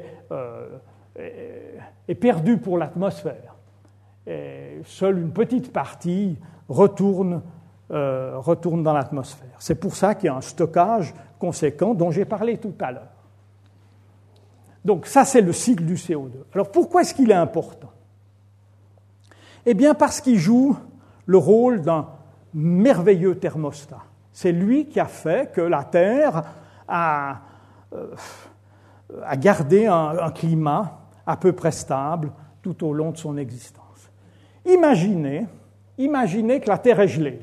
perdue pour l'atmosphère. Et seule une petite partie retourne retourne dans l'atmosphère. C'est pour ça qu'il y a un stockage conséquent dont j'ai parlé tout à l'heure. Donc ça, c'est le cycle du CO2. Alors pourquoi est-ce qu'il est important? Eh bien parce qu'il joue le rôle d'un merveilleux thermostat. C'est lui qui a fait que la Terre a gardé un climat à peu près stable tout au long de son existence. Imaginez que la Terre est gelée.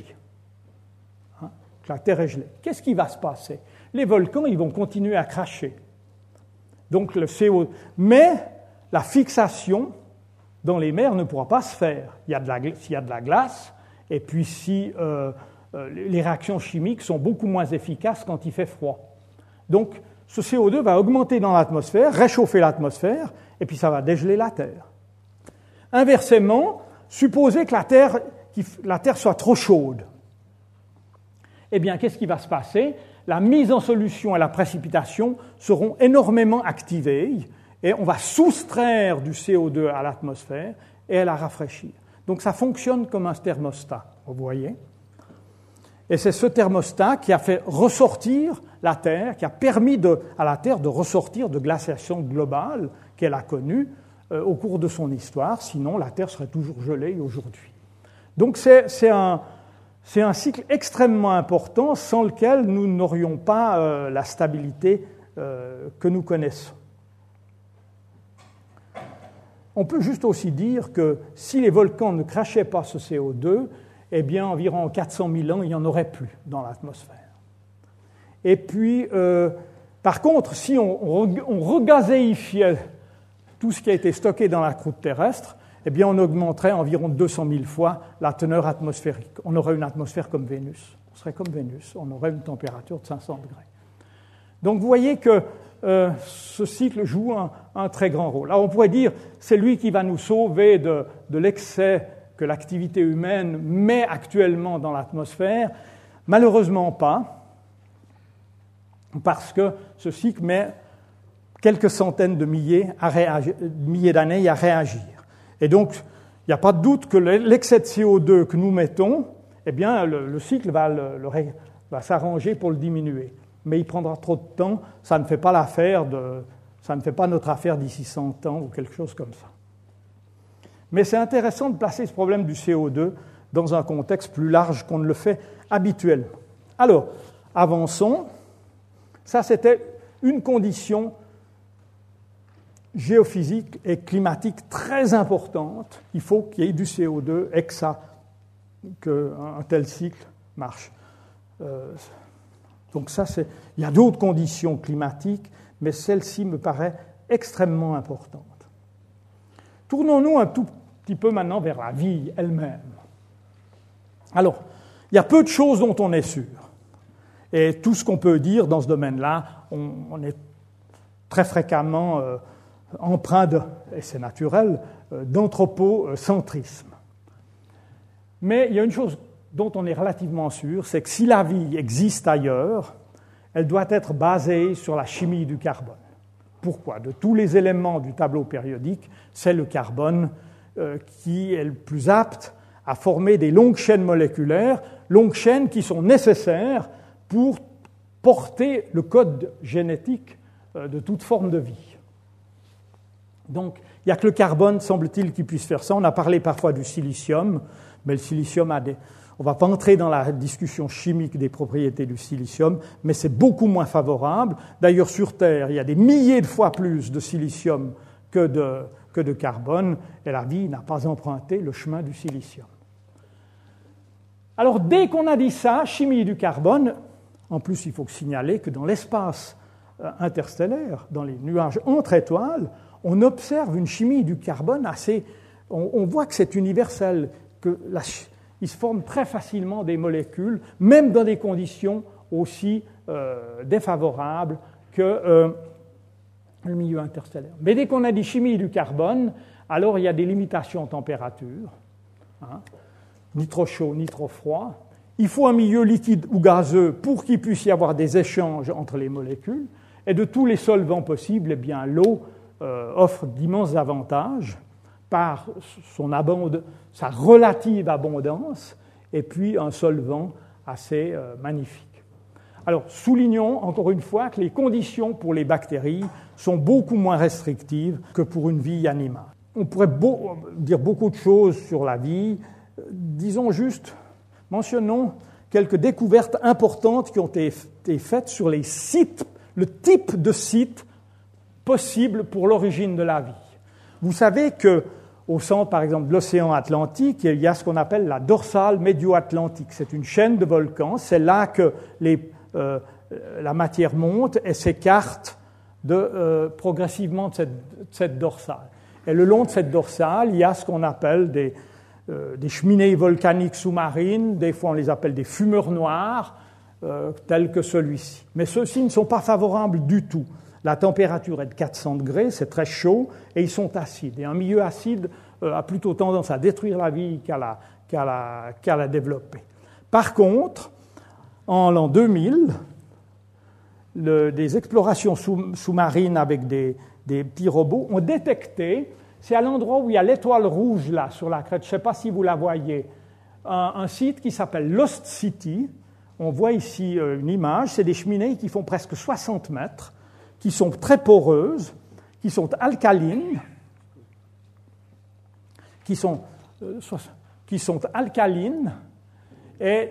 Qu'est-ce qui va se passer? Les volcans, ils vont continuer à cracher. Donc le CO2. Mais la fixation dans les mers ne pourra pas se faire. S'il y a de la glace, et puis si les réactions chimiques sont beaucoup moins efficaces quand il fait froid. Donc ce CO2 va augmenter dans l'atmosphère, réchauffer l'atmosphère, et puis ça va dégeler la Terre. Inversement, supposez que la Terre soit trop chaude. Eh bien, qu'est-ce qui va se passer? La mise en solution et la précipitation seront énormément activées et on va soustraire du CO2 à l'atmosphère et à la rafraîchir. Donc ça fonctionne comme un thermostat, vous voyez. Et c'est ce thermostat qui a fait ressortir la Terre, qui a permis à la Terre de ressortir de glaciation globale qu'elle a connue au cours de son histoire. Sinon, la Terre serait toujours gelée aujourd'hui. Donc c'est un cycle extrêmement important sans lequel nous n'aurions pas la stabilité que nous connaissons. On peut juste aussi dire que si les volcans ne crachaient pas ce CO2, eh bien, environ 400 000 ans, il n'y en aurait plus dans l'atmosphère. Et puis, par contre, si on regazéifiait tout ce qui a été stocké dans la croûte terrestre, eh bien, on augmenterait environ 200 000 fois la teneur atmosphérique. On aurait une atmosphère comme Vénus. On serait comme Vénus. On aurait une température de 500 degrés. Donc, vous voyez que ce cycle joue un très grand rôle. Alors, on pourrait dire c'est lui qui va nous sauver de l'excès que l'activité humaine met actuellement dans l'atmosphère. Malheureusement pas, parce que ce cycle met quelques centaines de milliers d'années à réagir. Et donc, il n'y a pas de doute que l'excès de CO2 que nous mettons, eh bien, le cycle va s'arranger pour le diminuer. Mais il prendra trop de temps, ça ne fait pas notre affaire d'ici 100 ans ou quelque chose comme ça. Mais c'est intéressant de placer ce problème du CO2 dans un contexte plus large qu'on ne le fait habituellement. Alors, avançons. Ça, c'était une condition géophysique et climatique très importante. Il faut qu'il y ait du CO2 et qu'un tel cycle marche. Donc ça, il y a d'autres conditions climatiques, mais celle-ci me paraît extrêmement importante. Tournons-nous un tout petit peu maintenant vers la vie elle-même. Alors, il y a peu de choses dont on est sûr. Et tout ce qu'on peut dire dans ce domaine-là, on est très fréquemment empreint, et c'est naturel, d'anthropocentrisme. Mais il y a une chose dont on est relativement sûr, c'est que si la vie existe ailleurs, elle doit être basée sur la chimie du carbone. Pourquoi? De tous les éléments du tableau périodique, c'est le carbone qui est le plus apte à former des longues chaînes moléculaires, longues chaînes qui sont nécessaires pour porter le code génétique de toute forme de vie. Donc, il n'y a que le carbone, semble-t-il, qui puisse faire ça. On a parlé parfois du silicium, mais le silicium a des... On ne va pas entrer dans la discussion chimique des propriétés du silicium, mais c'est beaucoup moins favorable. D'ailleurs, sur Terre, il y a des milliers de fois plus de silicium que de carbone, et la vie n'a pas emprunté le chemin du silicium. Alors, dès qu'on a dit ça, chimie du carbone, en plus, il faut signaler que dans l'espace interstellaire, dans les nuages entre étoiles, on observe une chimie du carbone assez... On voit que c'est universel, il se forme très facilement des molécules, même dans des conditions aussi défavorables que le milieu interstellaire. Mais dès qu'on a dit chimie du carbone, alors il y a des limitations en température, ni trop chaud, ni trop froid. Il faut un milieu liquide ou gazeux pour qu'il puisse y avoir des échanges entre les molécules. Et de tous les solvants possibles, eh bien, l'eau offre d'immenses avantages par sa relative abondance et puis un solvant assez magnifique. Alors, soulignons encore une fois que les conditions pour les bactéries sont beaucoup moins restrictives que pour une vie animale. On pourrait dire beaucoup de choses sur la vie. Disons juste, mentionnons quelques découvertes importantes qui ont été faites sur les sites, le type de site possible pour l'origine de la vie. Vous savez qu'au centre, par exemple, de l'océan Atlantique, il y a ce qu'on appelle la dorsale médio-atlantique. C'est une chaîne de volcans. C'est là que la matière monte et s'écarte progressivement de cette dorsale. Et le long de cette dorsale, il y a ce qu'on appelle des cheminées volcaniques sous-marines, des fois on les appelle des fumeurs noirs, tels que celui-ci. Mais ceux-ci ne sont pas favorables du tout. La température est de 400 degrés, c'est très chaud, et ils sont acides. Et un milieu acide a plutôt tendance à détruire la vie qu'à la développer. Par contre, en l'an 2000, des explorations sous-marines avec des petits robots ont détecté, c'est à l'endroit où il y a l'étoile rouge là sur la crête, je ne sais pas si vous la voyez, un site qui s'appelle Lost City. On voit ici une image, c'est des cheminées qui font presque 60 mètres, qui sont très poreuses, qui sont alcalines, et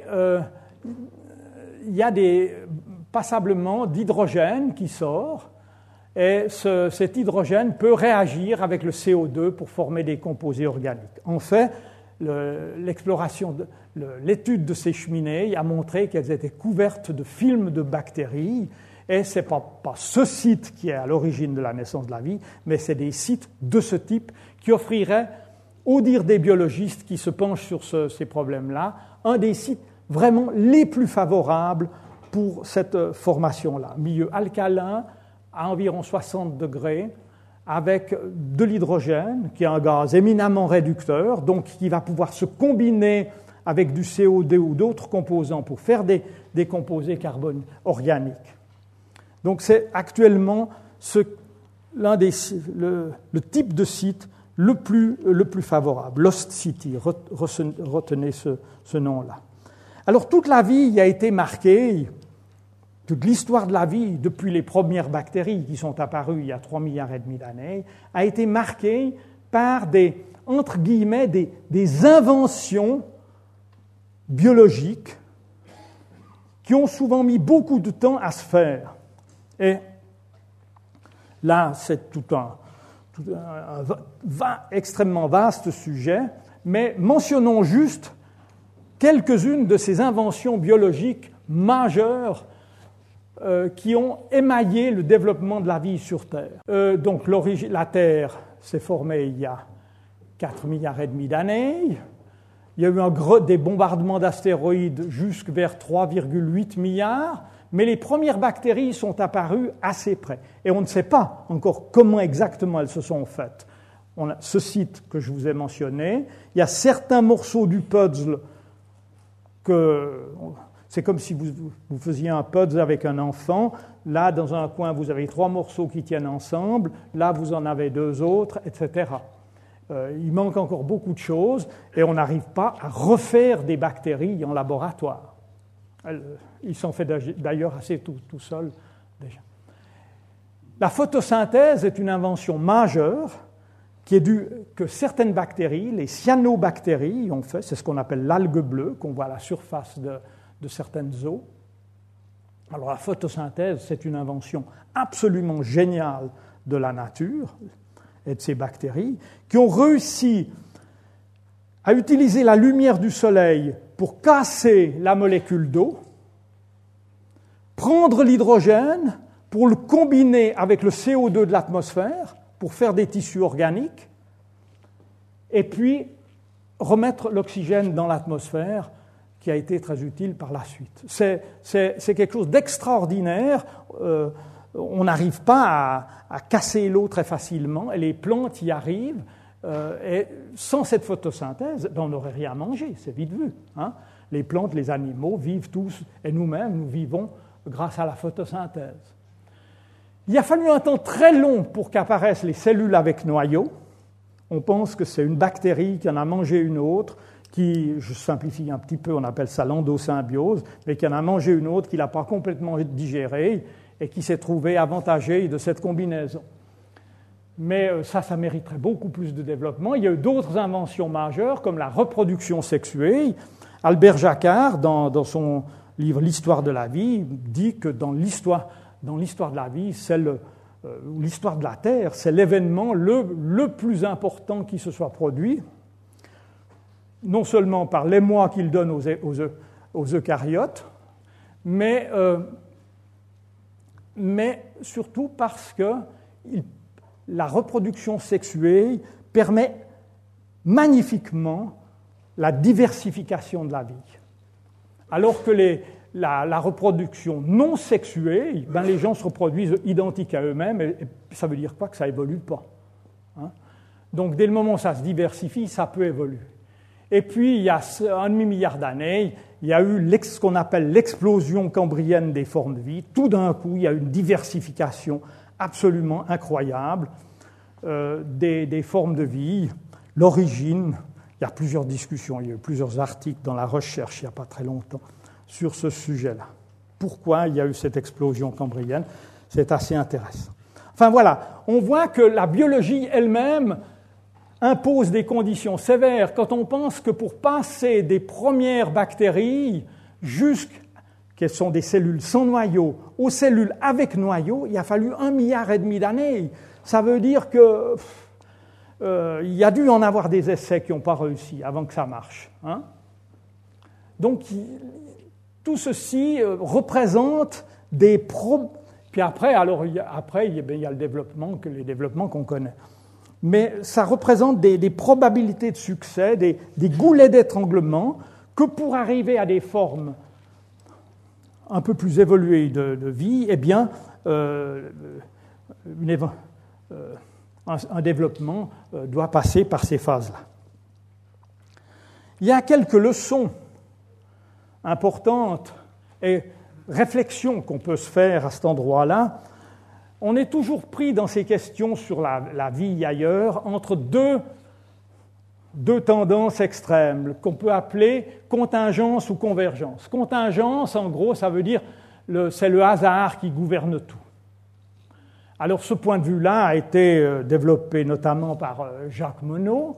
il y a passablement d'hydrogène qui sort, et cet hydrogène peut réagir avec le CO2 pour former des composés organiques. En fait, l'étude de ces cheminées a montré qu'elles étaient couvertes de films de bactéries, et ce n'est pas ce site qui est à l'origine de la naissance de la vie, mais c'est des sites de ce type qui offriraient, au dire des biologistes qui se penchent sur ces problèmes-là, un des sites vraiment les plus favorables pour cette formation-là. Milieu alcalin, à environ 60 degrés, avec de l'hydrogène, qui est un gaz éminemment réducteur, donc qui va pouvoir se combiner avec du CO2 ou d'autres composants pour faire des composés carbone organiques. Donc c'est actuellement le type de site le plus favorable, Lost City, retenez ce nom-là. Alors toute la vie a été marquée, toute l'histoire de la vie, depuis les premières bactéries qui sont apparues il y a 3,5 milliards d'années, a été marquée par entre guillemets, des inventions biologiques qui ont souvent mis beaucoup de temps à se faire. Et là, c'est tout un extrêmement vaste sujet, mais mentionnons juste quelques-unes de ces inventions biologiques majeures qui ont émaillé le développement de la vie sur Terre. Donc la Terre s'est formée il y a 4,5 milliards d'années. Il y a eu des bombardements d'astéroïdes jusque vers 3,8 milliards, mais les premières bactéries sont apparues assez près. Et on ne sait pas encore comment exactement elles se sont faites. On a ce site que je vous ai mentionné. Il y a certains morceaux du puzzle c'est comme si vous faisiez un puzzle avec un enfant. Là, dans un coin, vous avez 3 morceaux qui tiennent ensemble. Là, vous en avez 2 autres, etc. Il manque encore beaucoup de choses et on n'arrive pas à refaire des bactéries en laboratoire. Ils sont faits d'ailleurs assez tout seuls déjà. La photosynthèse est une invention majeure qui est due que certaines bactéries, les cyanobactéries, ont fait, c'est ce qu'on appelle l'algue bleue, qu'on voit à la surface de certaines eaux. Alors la photosynthèse, c'est une invention absolument géniale de la nature et de ces bactéries, qui ont réussi à utiliser la lumière du soleil pour casser la molécule d'eau, prendre l'hydrogène pour le combiner avec le CO2 de l'atmosphère pour faire des tissus organiques, et puis remettre l'oxygène dans l'atmosphère, qui a été très utile par la suite. C'est quelque chose d'extraordinaire. On n'arrive pas à casser l'eau très facilement, et les plantes y arrivent. Et sans cette photosynthèse, on n'aurait rien à manger, c'est vite vu. Hein. Les plantes, les animaux vivent tous, et nous-mêmes, nous vivons grâce à la photosynthèse. Il a fallu un temps très long pour qu'apparaissent les cellules avec noyau. On pense que c'est une bactérie qui en a mangé une autre, qui, je simplifie un petit peu, on appelle ça l'endosymbiose, mais qui en a mangé une autre, qui ne l'a pas complètement digérée et qui s'est trouvé avantagé de cette combinaison. Mais ça mériterait beaucoup plus de développement. Il y a eu d'autres inventions majeures, comme la reproduction sexuée. Albert Jacquard, dans son livre L'histoire de la vie, dit que dans l'histoire de la vie, l'histoire de la Terre, c'est l'événement le plus important qui se soit produit, non seulement par l'émoi qu'il donne aux eucaryotes, mais surtout parce que la reproduction sexuée permet magnifiquement la diversification de la vie. Alors que la reproduction non sexuée, les gens se reproduisent identiques à eux-mêmes, et ça veut dire quoi? Que ça évolue pas. Hein? Donc dès le moment où ça se diversifie, ça peut évoluer. Et puis, il y a 1,5 milliard d'années, il y a eu ce qu'on appelle l'explosion cambrienne des formes de vie. Tout d'un coup, il y a eu une diversification absolument incroyable des formes de vie, l'origine. Il y a plusieurs discussions, il y a eu plusieurs articles dans la recherche il n'y a pas très longtemps sur ce sujet-là. Pourquoi il y a eu cette explosion cambrienne? C'est assez intéressant. Enfin voilà, on voit que la biologie elle-même impose des conditions sévères. Quand on pense que pour passer des premières bactéries qu'elles sont des cellules sans noyau, aux cellules avec noyau, il a fallu 1,5 milliard d'années. Ça veut dire que il y a dû en avoir des essais qui n'ont pas réussi avant que ça marche. Hein? Donc, tout ceci représente des Puis après, il y a les développements qu'on connaît. Mais ça représente des probabilités de succès, des goulets d'étranglement, que pour arriver à des formes un peu plus évoluées de vie, eh bien, un développement doit passer par ces phases-là. Il y a quelques leçons importantes et réflexions qu'on peut se faire à cet endroit-là. On est toujours pris dans ces questions sur la vie ailleurs entre deux tendances extrêmes qu'on peut appeler contingence ou convergence. Contingence, en gros, ça veut dire c'est le hasard qui gouverne tout. Alors ce point de vue-là a été développé notamment par Jacques Monod.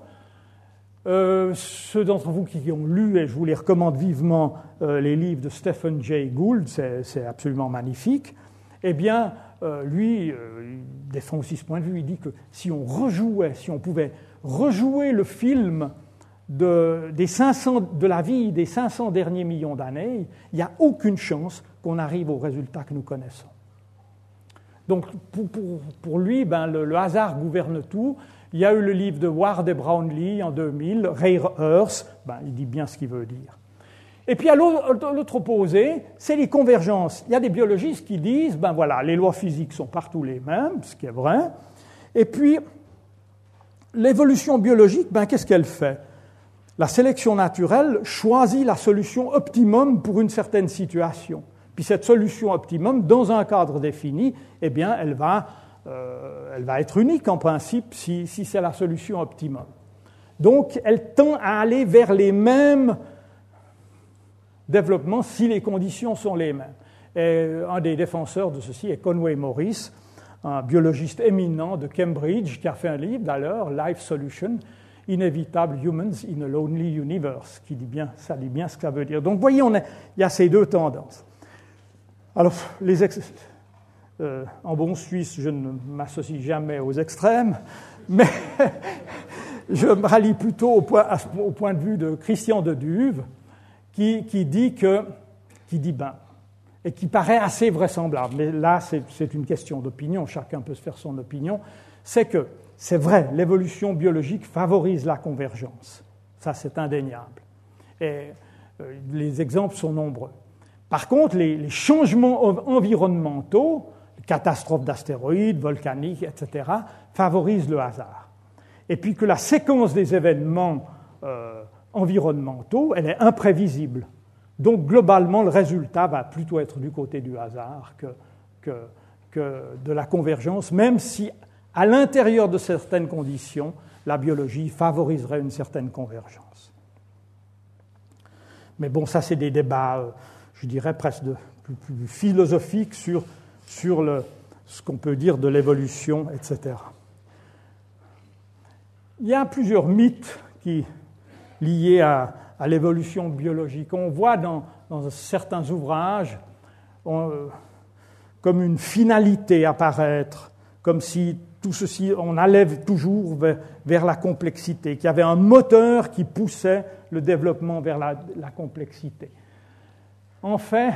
Ceux d'entre vous qui ont lu, et je vous les recommande vivement, les livres de Stephen Jay Gould, c'est absolument magnifique, eh bien, lui, il défend aussi ce point de vue. Il dit que si on pouvait rejouer le film de la vie des 500 derniers millions d'années, il n'y a aucune chance qu'on arrive au résultat que nous connaissons. Donc, pour lui, le hasard gouverne tout. Il y a eu le livre de Ward et Brownlee en 2000, Rare Earth, il dit bien ce qu'il veut dire. Et puis à l'autre opposé, c'est les convergences. Il y a des biologistes qui disent, les lois physiques sont partout les mêmes, ce qui est vrai. Et puis, l'évolution biologique, qu'est-ce qu'elle fait? La sélection naturelle choisit la solution optimum pour une certaine situation. Puis cette solution optimum, dans un cadre défini, eh bien, elle va être unique en principe si c'est la solution optimum. Donc, elle tend à aller vers les mêmes développements si les conditions sont les mêmes. Et un des défenseurs de ceci est Conway Morris, un biologiste éminent de Cambridge, qui a fait un livre d'ailleurs, Life Solution, Inevitable Humans in a Lonely Universe, qui dit bien ce que ça veut dire. Donc, vous voyez, il y a ces deux tendances. Alors, en bon Suisse, je ne m'associe jamais aux extrêmes, mais je me rallie plutôt au point de vue de Christian de Duve, qui dit et qui paraît assez vraisemblable, mais là c'est une question d'opinion, chacun peut se faire son opinion, c'est que c'est vrai, l'évolution biologique favorise la convergence, ça c'est indéniable, et les exemples sont nombreux. Par contre, les changements environnementaux, catastrophes d'astéroïdes, volcaniques, etc., favorisent le hasard. Et puis que la séquence des événements environnementaux, elle est imprévisible. Donc, globalement, le résultat va plutôt être du côté du hasard que de la convergence, même si, à l'intérieur de certaines conditions, la biologie favoriserait une certaine convergence. Mais bon, ça, c'est des débats, je dirais, presque plus philosophiques sur ce qu'on peut dire de l'évolution, etc. Il y a plusieurs mythes liés à l'évolution biologique. On voit dans certains ouvrages comme une finalité apparaître, comme si tout ceci, on allait toujours vers la complexité, qu'il y avait un moteur qui poussait le développement vers la complexité. En fait,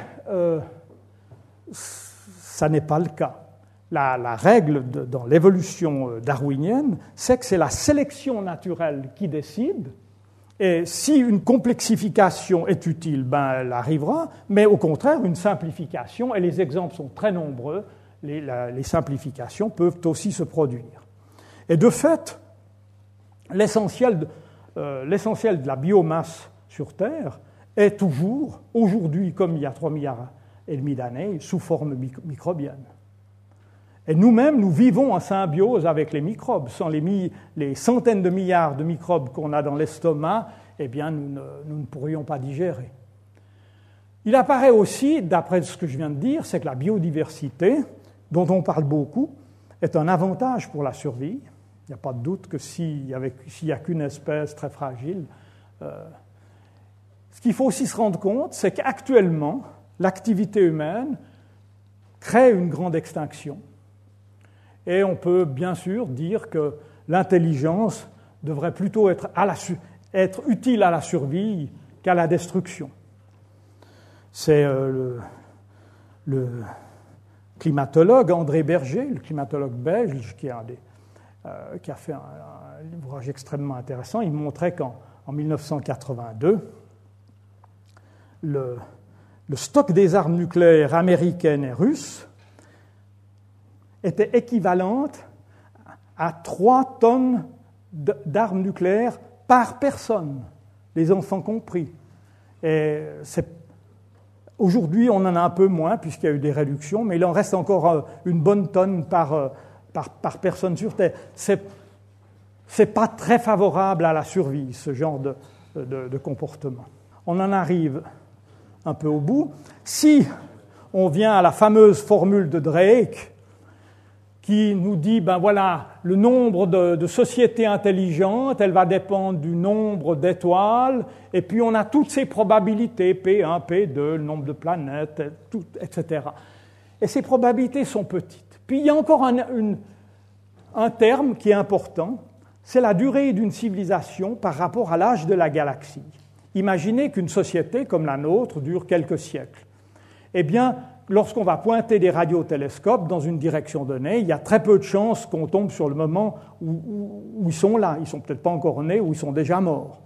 ça n'est pas le cas. La règle dans l'évolution darwinienne, c'est que c'est la sélection naturelle qui décide, et si une complexification est utile, elle arrivera, mais au contraire, une simplification, et les exemples sont très nombreux, les simplifications peuvent aussi se produire. Et de fait, l'essentiel de la biomasse sur Terre est toujours, aujourd'hui comme il y a 3,5 milliards d'années, sous forme microbienne. Et nous-mêmes, nous vivons en symbiose avec les microbes. Sans les centaines de milliards de microbes qu'on a dans l'estomac, eh bien, nous ne pourrions pas digérer. Il apparaît aussi, d'après ce que je viens de dire, c'est que la biodiversité, dont on parle beaucoup, est un avantage pour la survie. Il n'y a pas de doute que s'il n'y a qu'une espèce très fragile. Ce qu'il faut aussi se rendre compte, c'est qu'actuellement, l'activité humaine crée une grande extinction. Et on peut bien sûr dire que l'intelligence devrait plutôt être utile à la survie qu'à la destruction. C'est le climatologue André Berger, le climatologue belge, qui a fait un ouvrage extrêmement intéressant. Il montrait qu'en 1982, le stock des armes nucléaires américaines et russes était équivalente à 3 tonnes d'armes nucléaires par personne, les enfants compris. Et aujourd'hui, on en a un peu moins, puisqu'il y a eu des réductions, mais il en reste encore une bonne tonne par personne sur Terre. C'est pas très favorable à la survie, ce genre de comportement. On en arrive un peu au bout. Si on vient à la fameuse formule de Drake, qui nous dit, voilà, le nombre de sociétés intelligentes, elle va dépendre du nombre d'étoiles, et puis on a toutes ces probabilités, P1, P2, le nombre de planètes, etc. Et ces probabilités sont petites. Puis il y a encore un terme qui est important, c'est la durée d'une civilisation par rapport à l'âge de la galaxie. Imaginez qu'une société comme la nôtre dure quelques siècles. Eh bien, lorsqu'on va pointer des radiotélescopes dans une direction donnée, il y a très peu de chances qu'on tombe sur le moment où ils sont là. Ils ne sont peut-être pas encore nés ou ils sont déjà morts.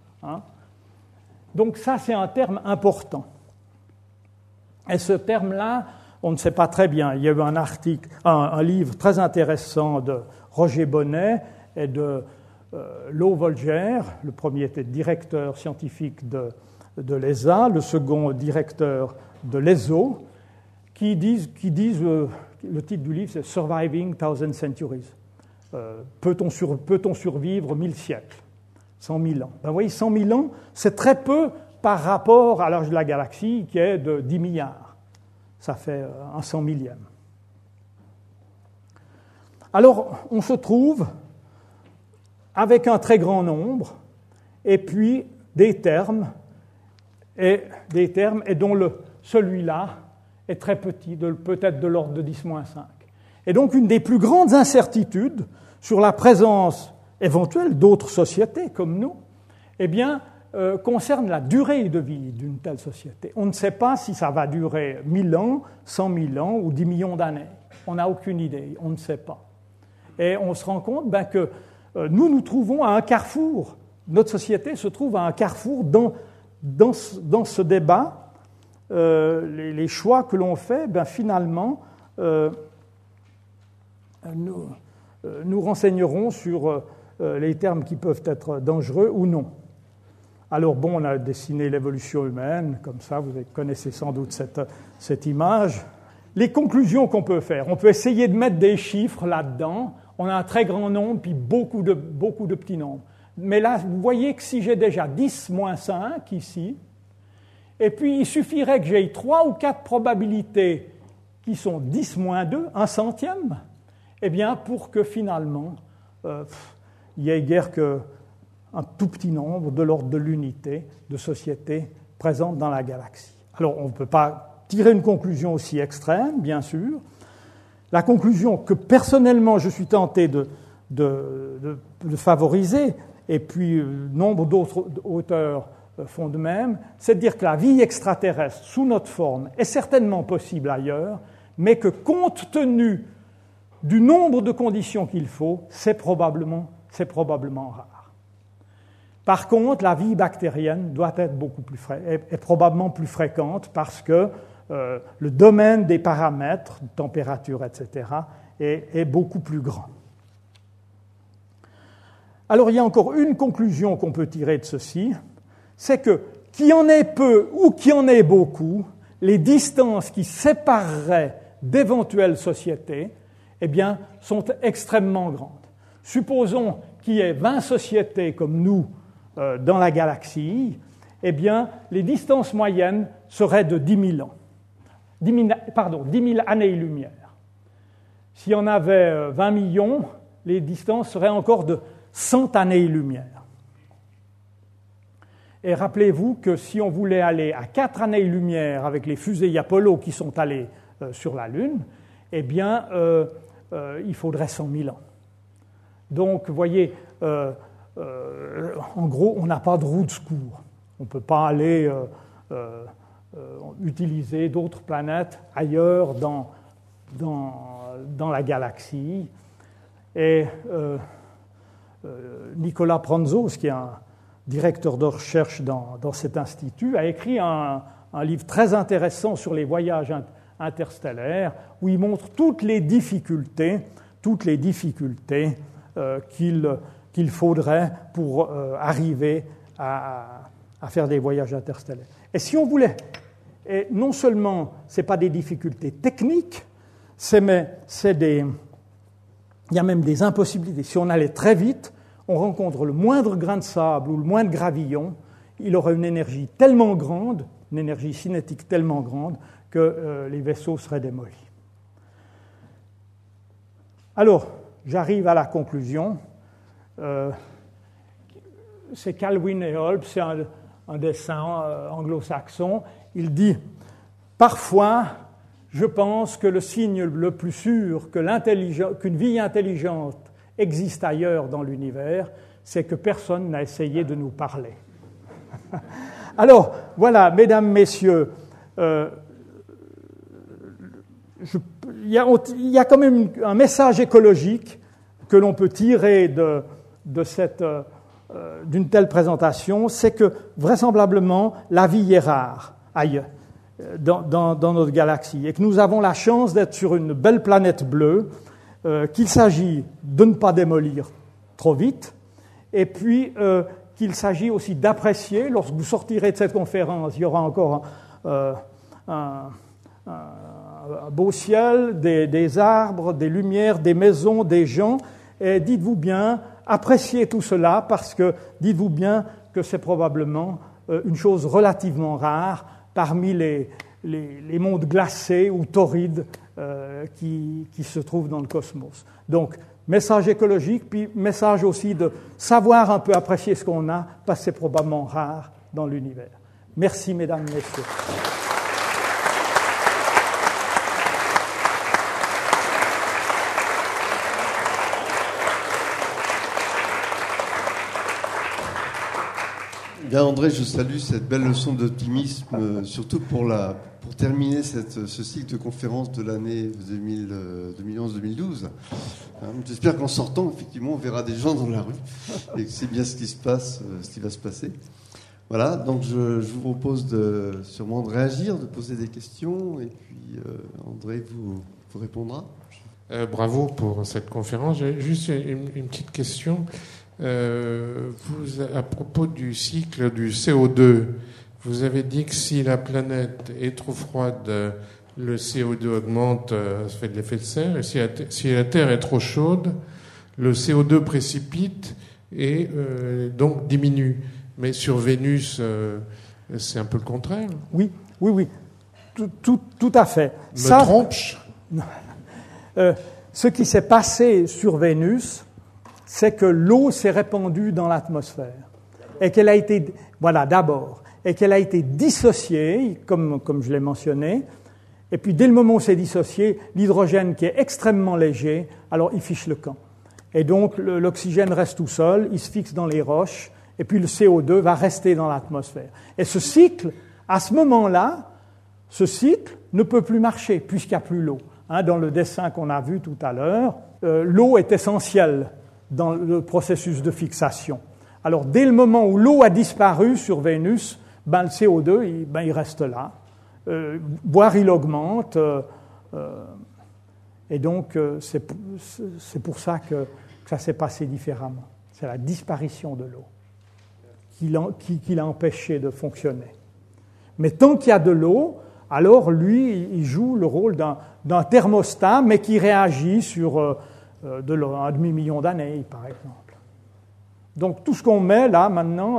Donc ça, c'est un terme important. Et ce terme-là, on ne sait pas très bien. Il y a eu un livre très intéressant de Roger Bonnet et de Lo Volger. Le premier était directeur scientifique de l'ESA, le second directeur de l'ESO, qui disent le titre du livre, c'est Surviving Thousand Centuries. Peut-on survivre 1000 siècles, 100 000 ans? Vous voyez, 100 000 ans, c'est très peu par rapport à l'âge de la galaxie, qui est de 10 milliards. Ça fait un 100 millième. Alors, on se trouve avec un très grand nombre, et puis des termes, et dont celui-là est très petit, peut-être de l'ordre de 10-5. Et donc, une des plus grandes incertitudes sur la présence éventuelle d'autres sociétés comme nous, eh bien, concerne la durée de vie d'une telle société. On ne sait pas si ça va durer 1000 ans, 100 000 ans ou 10 millions d'années. On n'a aucune idée, on ne sait pas. Et on se rend compte que nous trouvons à un carrefour. Notre société se trouve à un carrefour dans ce débat. Les choix que l'on fait, finalement, nous renseigneront sur les termes qui peuvent être dangereux ou non. Alors on a dessiné l'évolution humaine, comme ça, vous connaissez sans doute cette image. Les conclusions qu'on peut faire, on peut essayer de mettre des chiffres là-dedans. On a un très grand nombre, puis beaucoup de petits nombres. Mais là, vous voyez que si j'ai déjà 10 moins 5 ici, Et puis, il suffirait que j'aie 3 ou 4 probabilités qui sont 10 moins 2, 1 centième, eh bien, pour que finalement, il n'y ait guère qu'un tout petit nombre de l'ordre de l'unité de sociétés présentes dans la galaxie. Alors, on ne peut pas tirer une conclusion aussi extrême, bien sûr. La conclusion que personnellement je suis tenté de favoriser, et puis nombre d'autres auteurs font de même, c'est de dire que la vie extraterrestre sous notre forme est certainement possible ailleurs, mais que compte tenu du nombre de conditions qu'il faut, c'est probablement rare. Par contre, la vie bactérienne doit être est probablement plus fréquente parce que le domaine des paramètres, température, etc., est beaucoup plus grand. Alors, il y a encore une conclusion qu'on peut tirer de ceci, c'est que, qu'il y en ait peu ou qu'il y en ait beaucoup, les distances qui sépareraient d'éventuelles sociétés, eh bien, sont extrêmement grandes. Supposons qu'il y ait 20 sociétés comme nous dans la galaxie, eh bien, les distances moyennes seraient de 10 000 ans. 10 000 années-lumière. S'il y en avait 20 millions, les distances seraient encore de 100 années-lumière. Et rappelez-vous que si on voulait aller à 4 années-lumière avec les fusées Apollo qui sont allées sur la Lune, eh bien, il faudrait 100 000 ans. Donc, vous voyez, en gros, on n'a pas de roue de secours. On ne peut pas aller utiliser d'autres planètes ailleurs dans la galaxie. Et Nicolas Pranzos, qui est un directeur de recherche dans cet institut, a écrit un livre très intéressant sur les voyages interstellaires, où il montre toutes les difficultés qu'il faudrait pour arriver à faire des voyages interstellaires. Et si on voulait, et non seulement ce n'est pas des difficultés techniques, il y a même des impossibilités. Si on allait très vite, on rencontre le moindre grain de sable ou le moindre gravillon, il aurait une énergie tellement grande, une énergie cinétique tellement grande, que les vaisseaux seraient démolis. Alors, j'arrive à la conclusion. C'est Calvin et Holmes, c'est un dessin anglo-saxon. Il dit « Parfois, je pense que le signe le plus sûr qu'une vie intelligente existe ailleurs dans l'univers, c'est que personne n'a essayé de nous parler. » Alors, voilà, mesdames, messieurs, il y a quand même un message écologique que l'on peut tirer d'une telle présentation, c'est que vraisemblablement la vie est rare ailleurs, dans notre galaxie, et que nous avons la chance d'être sur une belle planète bleue, qu'il s'agit de ne pas démolir trop vite, et puis qu'il s'agit aussi d'apprécier. Lorsque vous sortirez de cette conférence, il y aura encore un beau ciel, des arbres, des lumières, des maisons, des gens, et dites-vous bien, appréciez tout cela, parce que dites-vous bien que c'est probablement une chose relativement rare parmi les mondes glacés ou torrides qui se trouvent dans le cosmos. Donc, message écologique, puis message aussi de savoir un peu apprécier ce qu'on a, parce que c'est probablement rare dans l'univers. Merci, mesdames, messieurs. Bien, André, je salue cette belle leçon d'optimisme, surtout pour terminer ce cycle de conférences de l'année 2011-2012. J'espère qu'en sortant, effectivement, on verra des gens dans la rue et que c'est bien ce qui se passe, ce qui va se passer. Voilà, donc je vous propose sûrement de réagir, de poser des questions, et puis André vous répondra. Bravo pour cette conférence. J'ai juste une petite question. À propos du cycle du CO2, vous avez dit que si la planète est trop froide, le CO2 augmente, ça fait de l'effet de serre, et si la Terre est trop chaude, le CO2 précipite et donc diminue. Mais sur Vénus, c'est un peu le contraire. Oui. Tout à fait. Me trompe-je ? Ce qui s'est passé sur Vénus, c'est que l'eau s'est répandue dans l'atmosphère et qu'elle a été, et qu'elle a été dissociée, comme je l'ai mentionné. Et puis, dès le moment où c'est dissocié, l'hydrogène, qui est extrêmement léger, alors il fiche le camp. Et donc, l'oxygène reste tout seul, il se fixe dans les roches, et puis le CO2 va rester dans l'atmosphère. Et ce cycle, à ce moment-là, ce cycle ne peut plus marcher, puisqu'il n'y a plus l'eau. Dans le dessin qu'on a vu tout à l'heure, l'eau est essentielle dans le processus de fixation. Alors, dès le moment où l'eau a disparu sur Vénus, le CO2, il reste là. Voire il augmente, et donc c'est pour ça que ça s'est passé différemment. C'est la disparition de l'eau qui l'a empêché de fonctionner. Mais tant qu'il y a de l'eau, alors lui, il joue le rôle d'un thermostat, mais qui réagit sur de l'eau, un demi-million d'années, par exemple. Donc tout ce qu'on met là maintenant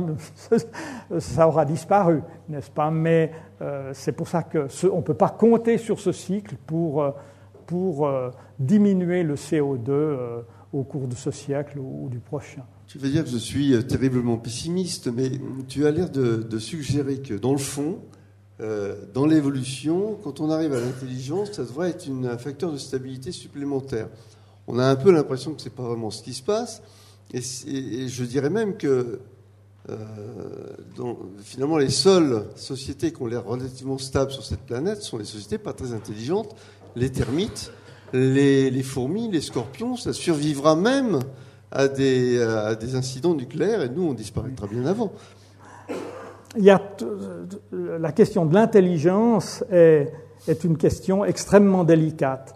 ça aura disparu, n'est-ce pas? Mais c'est pour ça que on ne peut pas compter sur ce cycle pour diminuer le CO2 au cours de ce siècle ou du prochain. Tu veux dire que je suis terriblement pessimiste, mais tu as l'air de suggérer que dans le fond, dans l'évolution, quand on arrive à l'intelligence, ça devrait être un facteur de stabilité supplémentaire. On a un peu l'impression que ce n'est pas vraiment ce qui se passe. Et je dirais même que finalement les seules sociétés qui ont l'air relativement stables sur cette planète sont les sociétés pas très intelligentes, les termites, les fourmis, les scorpions. Ça survivra même à des incidents nucléaires et nous on disparaîtra bien avant. Il y a la question de l'intelligence est une question extrêmement délicate.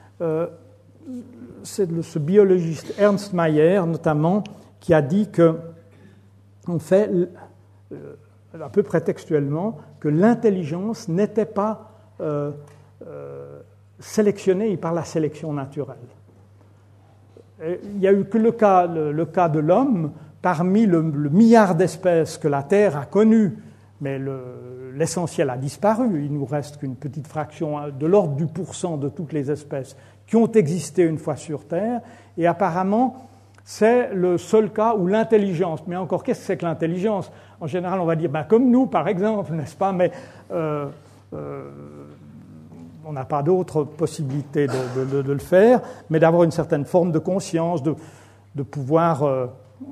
C'est ce biologiste Ernst Mayr, notamment, qui a dit que, en fait, un peu prétextuellement, que l'intelligence n'était pas sélectionnée par la sélection naturelle. Et il n'y a eu que le cas de l'homme, parmi le milliard d'espèces que la Terre a connues, mais l'essentiel a disparu. Il ne nous reste qu'une petite fraction de l'ordre du % de toutes les espèces qui ont existé une fois sur Terre, et apparemment, c'est le seul cas où l'intelligence, mais encore, qu'est-ce que c'est que l'intelligence? En général, on va dire, comme nous, par exemple, n'est-ce pas? Mais on n'a pas d'autre possibilité de le faire, mais d'avoir une certaine forme de conscience, de pouvoir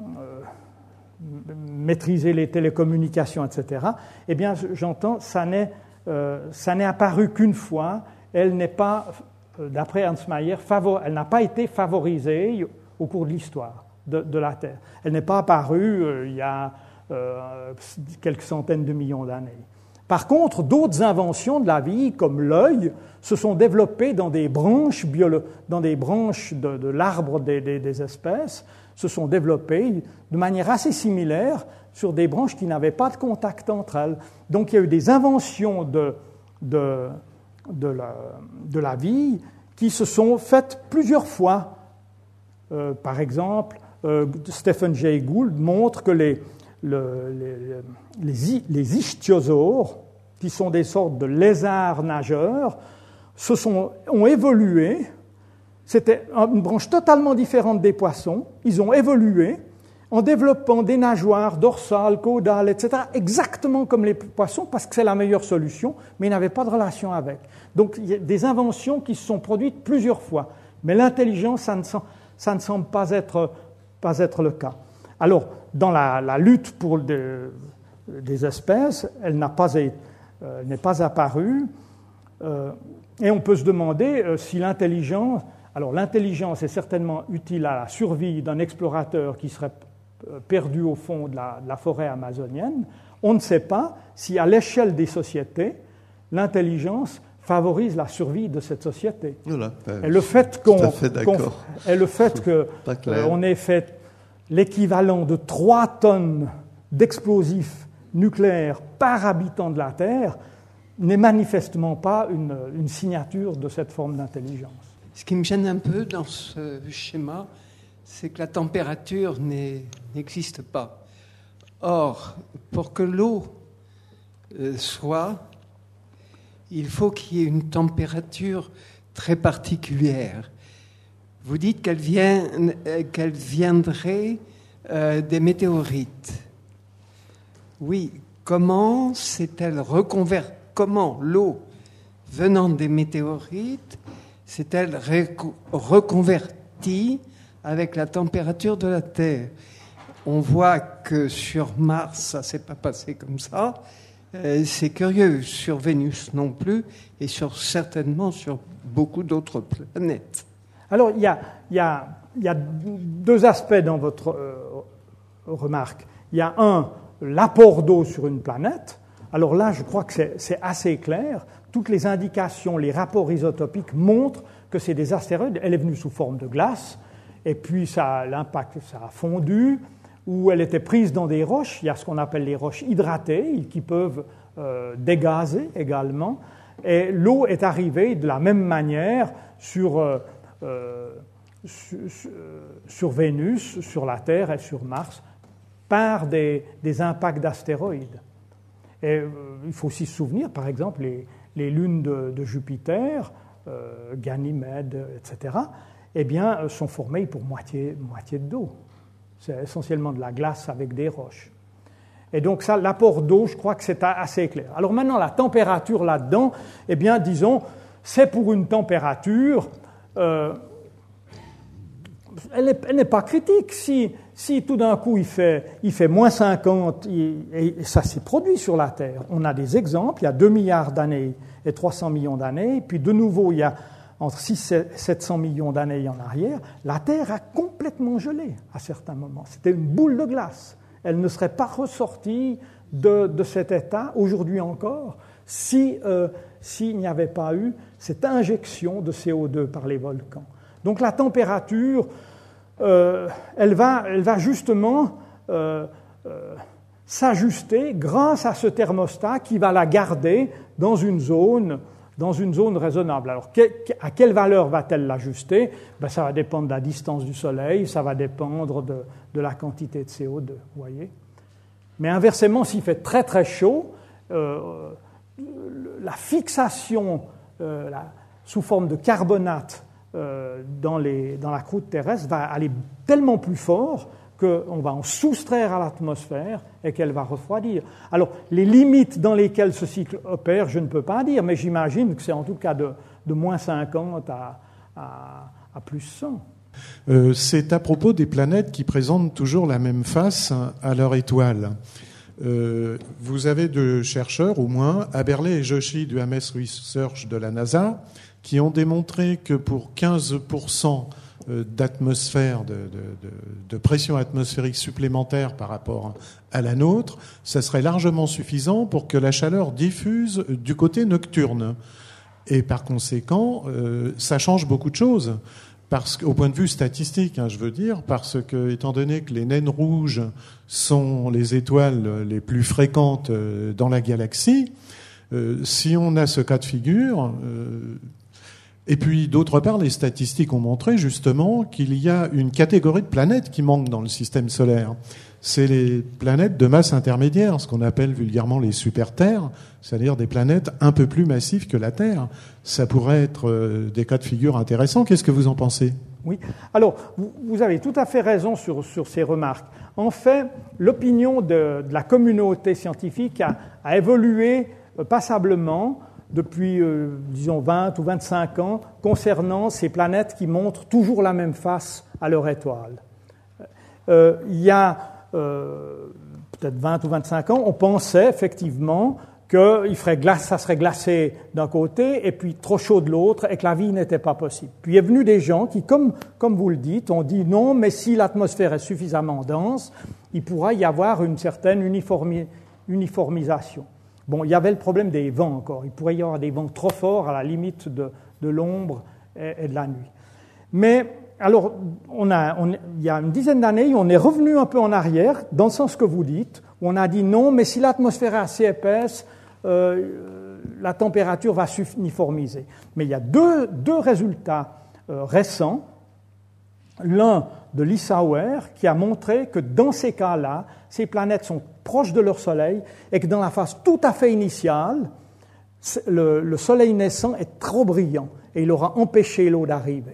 maîtriser les télécommunications, etc. Eh bien, j'entends, ça n'est apparu qu'une fois, elle n'est pas... D'après Ernst Mayr, elle n'a pas été favorisée au cours de l'histoire de la Terre. Elle n'est pas apparue il y a quelques centaines de millions d'années. Par contre, d'autres inventions de la vie, comme l'œil, se sont développées dans des branches de l'arbre des espèces, se sont développées de manière assez similaire sur des branches qui n'avaient pas de contact entre elles. Donc il y a eu des inventions de la vie qui se sont faites plusieurs fois. Par exemple, Stephen Jay Gould montre que les ichthyosaures, qui sont des sortes de lézards nageurs, ont évolué. C'était une branche totalement différente des poissons. Ils ont évolué en développant des nageoires dorsales, caudales, etc., exactement comme les poissons, parce que c'est la meilleure solution, mais ils n'avaient pas de relation avec. Donc, il y a des inventions qui se sont produites plusieurs fois. Mais l'intelligence, ça ne semble pas être le cas. Alors, dans la lutte pour des espèces, elle n'est pas apparue. Et on peut se demander si l'intelligence... Alors, l'intelligence est certainement utile à la survie d'un explorateur qui serait perdu au fond de la forêt amazonienne. On ne sait pas si, à l'échelle des sociétés, l'intelligence favorise la survie de cette société. Voilà, et le fait qu'on ait fait l'équivalent de 3 tonnes d'explosifs nucléaires par habitant de la Terre n'est manifestement pas une signature de cette forme d'intelligence. Ce qui me gêne un peu dans ce schéma, c'est que la température n'existe pas. Or, pour que l'eau soit, il faut qu'il y ait une température très particulière. Vous dites qu'elle viendrait des météorites. Oui, comment s'est-elle reconvertie? Comment l'eau venant des météorites s'est-elle reconvertie avec la température de la Terre? On voit que sur Mars, ça ne s'est pas passé comme ça. C'est curieux. Sur Vénus non plus, et certainement sur beaucoup d'autres planètes. Alors, il y a deux aspects dans votre remarque. Il y a l'apport d'eau sur une planète. Alors là, je crois que c'est assez clair. Toutes les indications, les rapports isotopiques montrent que c'est des astéroïdes. Elle est venue sous forme de glace, et puis l'impact, ça a fondu, ou elle était prise dans des roches. Il y a ce qu'on appelle les roches hydratées, qui peuvent dégazer également. Et l'eau est arrivée de la même manière sur Vénus, sur la Terre et sur Mars, par des impacts d'astéroïdes. Et il faut aussi se souvenir, par exemple, les lunes de Jupiter, Ganymède, etc., eh bien, sont formées pour moitié d'eau. C'est essentiellement de la glace avec des roches. Et donc ça, l'apport d'eau, je crois que c'est assez clair. Alors maintenant, la température là-dedans, eh bien, disons, c'est pour une température, elle n'est pas critique. Si tout d'un coup il fait moins 50, et ça s'est produit sur la Terre. On a des exemples, il y a 2 milliards d'années et 300 millions d'années, puis de nouveau, il y a entre 6 et 700 millions d'années en arrière, la Terre a complètement gelé à certains moments. C'était une boule de glace. Elle ne serait pas ressortie de cet état, aujourd'hui encore, s'il n'y avait pas eu cette injection de CO2 par les volcans. Donc la température, elle va justement s'ajuster grâce à ce thermostat qui va la garder dans une zone raisonnable. Alors, à quelle valeur va-t-elle l'ajuster? Ça va dépendre de la distance du Soleil, ça va dépendre de la quantité de CO2, vous voyez. Mais inversement, s'il fait très très chaud, la fixation sous forme de carbonate dans la croûte terrestre va aller tellement plus fort qu'on va en soustraire à l'atmosphère et qu'elle va refroidir. Alors, les limites dans lesquelles ce cycle opère, je ne peux pas dire, mais j'imagine que c'est en tout cas de moins 50 à plus 100. C'est à propos des planètes qui présentent toujours la même face à leur étoile. Vous avez deux chercheurs, au moins, Aberley et Joshi du Ames Research de la NASA, qui ont démontré que pour 15% d'atmosphère, de pression atmosphérique supplémentaire par rapport à la nôtre, ça serait largement suffisant pour que la chaleur diffuse du côté nocturne. Et par conséquent, ça change beaucoup de choses. Au point de vue statistique, je veux dire, parce que, étant donné que les naines rouges sont les étoiles les plus fréquentes dans la galaxie, si on a ce cas de figure, et puis d'autre part, les statistiques ont montré justement qu'il y a une catégorie de planètes qui manque dans le système solaire. C'est les planètes de masse intermédiaire, ce qu'on appelle vulgairement les super-terres, c'est-à-dire des planètes un peu plus massives que la Terre. Ça pourrait être des cas de figure intéressants. Qu'est-ce que vous en pensez ? Oui. Alors, vous avez tout à fait raison sur ces remarques. En fait, l'opinion de la communauté scientifique a évolué passablement depuis, disons, 20 ou 25 ans concernant ces planètes qui montrent toujours la même face à leur étoile. Il y a peut-être 20 ou 25 ans, on pensait effectivement que ça serait glacé d'un côté et puis trop chaud de l'autre et que la vie n'était pas possible. Puis il est venu des gens qui, comme vous le dites, ont dit non, mais si l'atmosphère est suffisamment dense, il pourra y avoir une certaine uniformisation. Bon, il y avait le problème des vents encore. Il pourrait y avoir des vents trop forts à la limite de l'ombre et de la nuit. Mais alors, il y a une dizaine d'années, on est revenu un peu en arrière, dans le sens que vous dites, où on a dit non, mais si l'atmosphère est assez épaisse, la température va s'uniformiser. Mais il y a deux résultats récents. L'un de Lissauer qui a montré que dans ces cas-là, ces planètes sont proches de leur Soleil et que dans la phase tout à fait initiale, le Soleil naissant est trop brillant et il aura empêché l'eau d'arriver.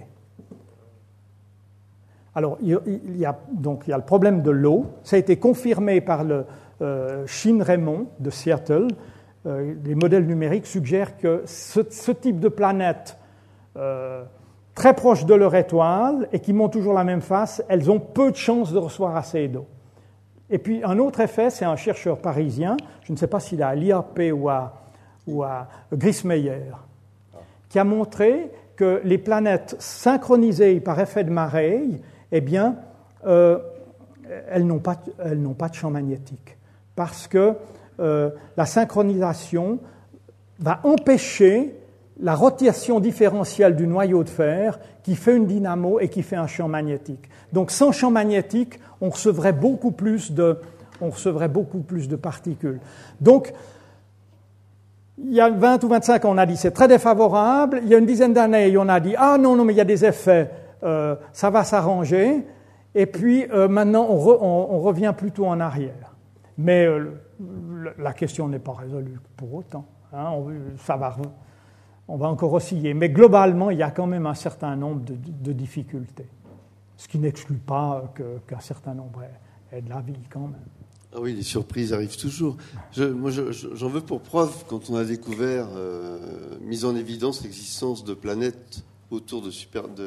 Alors, il y a le problème de l'eau. Ça a été confirmé par le Shin Raymond de Seattle. Les modèles numériques suggèrent que ce type de planètes très proches de leur étoile et qui montent toujours la même face, elles ont peu de chances de recevoir assez d'eau. Et puis, un autre effet, c'est un chercheur parisien, je ne sais pas s'il est à l'IAP ou à Grismeyer, qui a montré que les planètes synchronisées par effet de marée, eh bien, elles n'ont pas de champ magnétique. Parce que la synchronisation va empêcher la rotation différentielle du noyau de fer qui fait une dynamo et qui fait un champ magnétique. Donc, sans champ magnétique, on recevrait beaucoup plus de particules. Donc, il y a 20 ou 25 ans, on a dit c'est très défavorable. Il y a une dizaine d'années, on a dit ah non, mais il y a des effets, ça va s'arranger. Et puis maintenant, on revient plutôt en arrière. Mais la question n'est pas résolue pour autant. Hein, on va encore osciller. Mais globalement, il y a quand même un certain nombre de difficultés. Ce qui n'exclut pas qu'un certain nombre ait de la vie quand même. Ah oui, les surprises arrivent toujours. J'en veux pour preuve quand on a découvert, mis en évidence l'existence de planètes autour de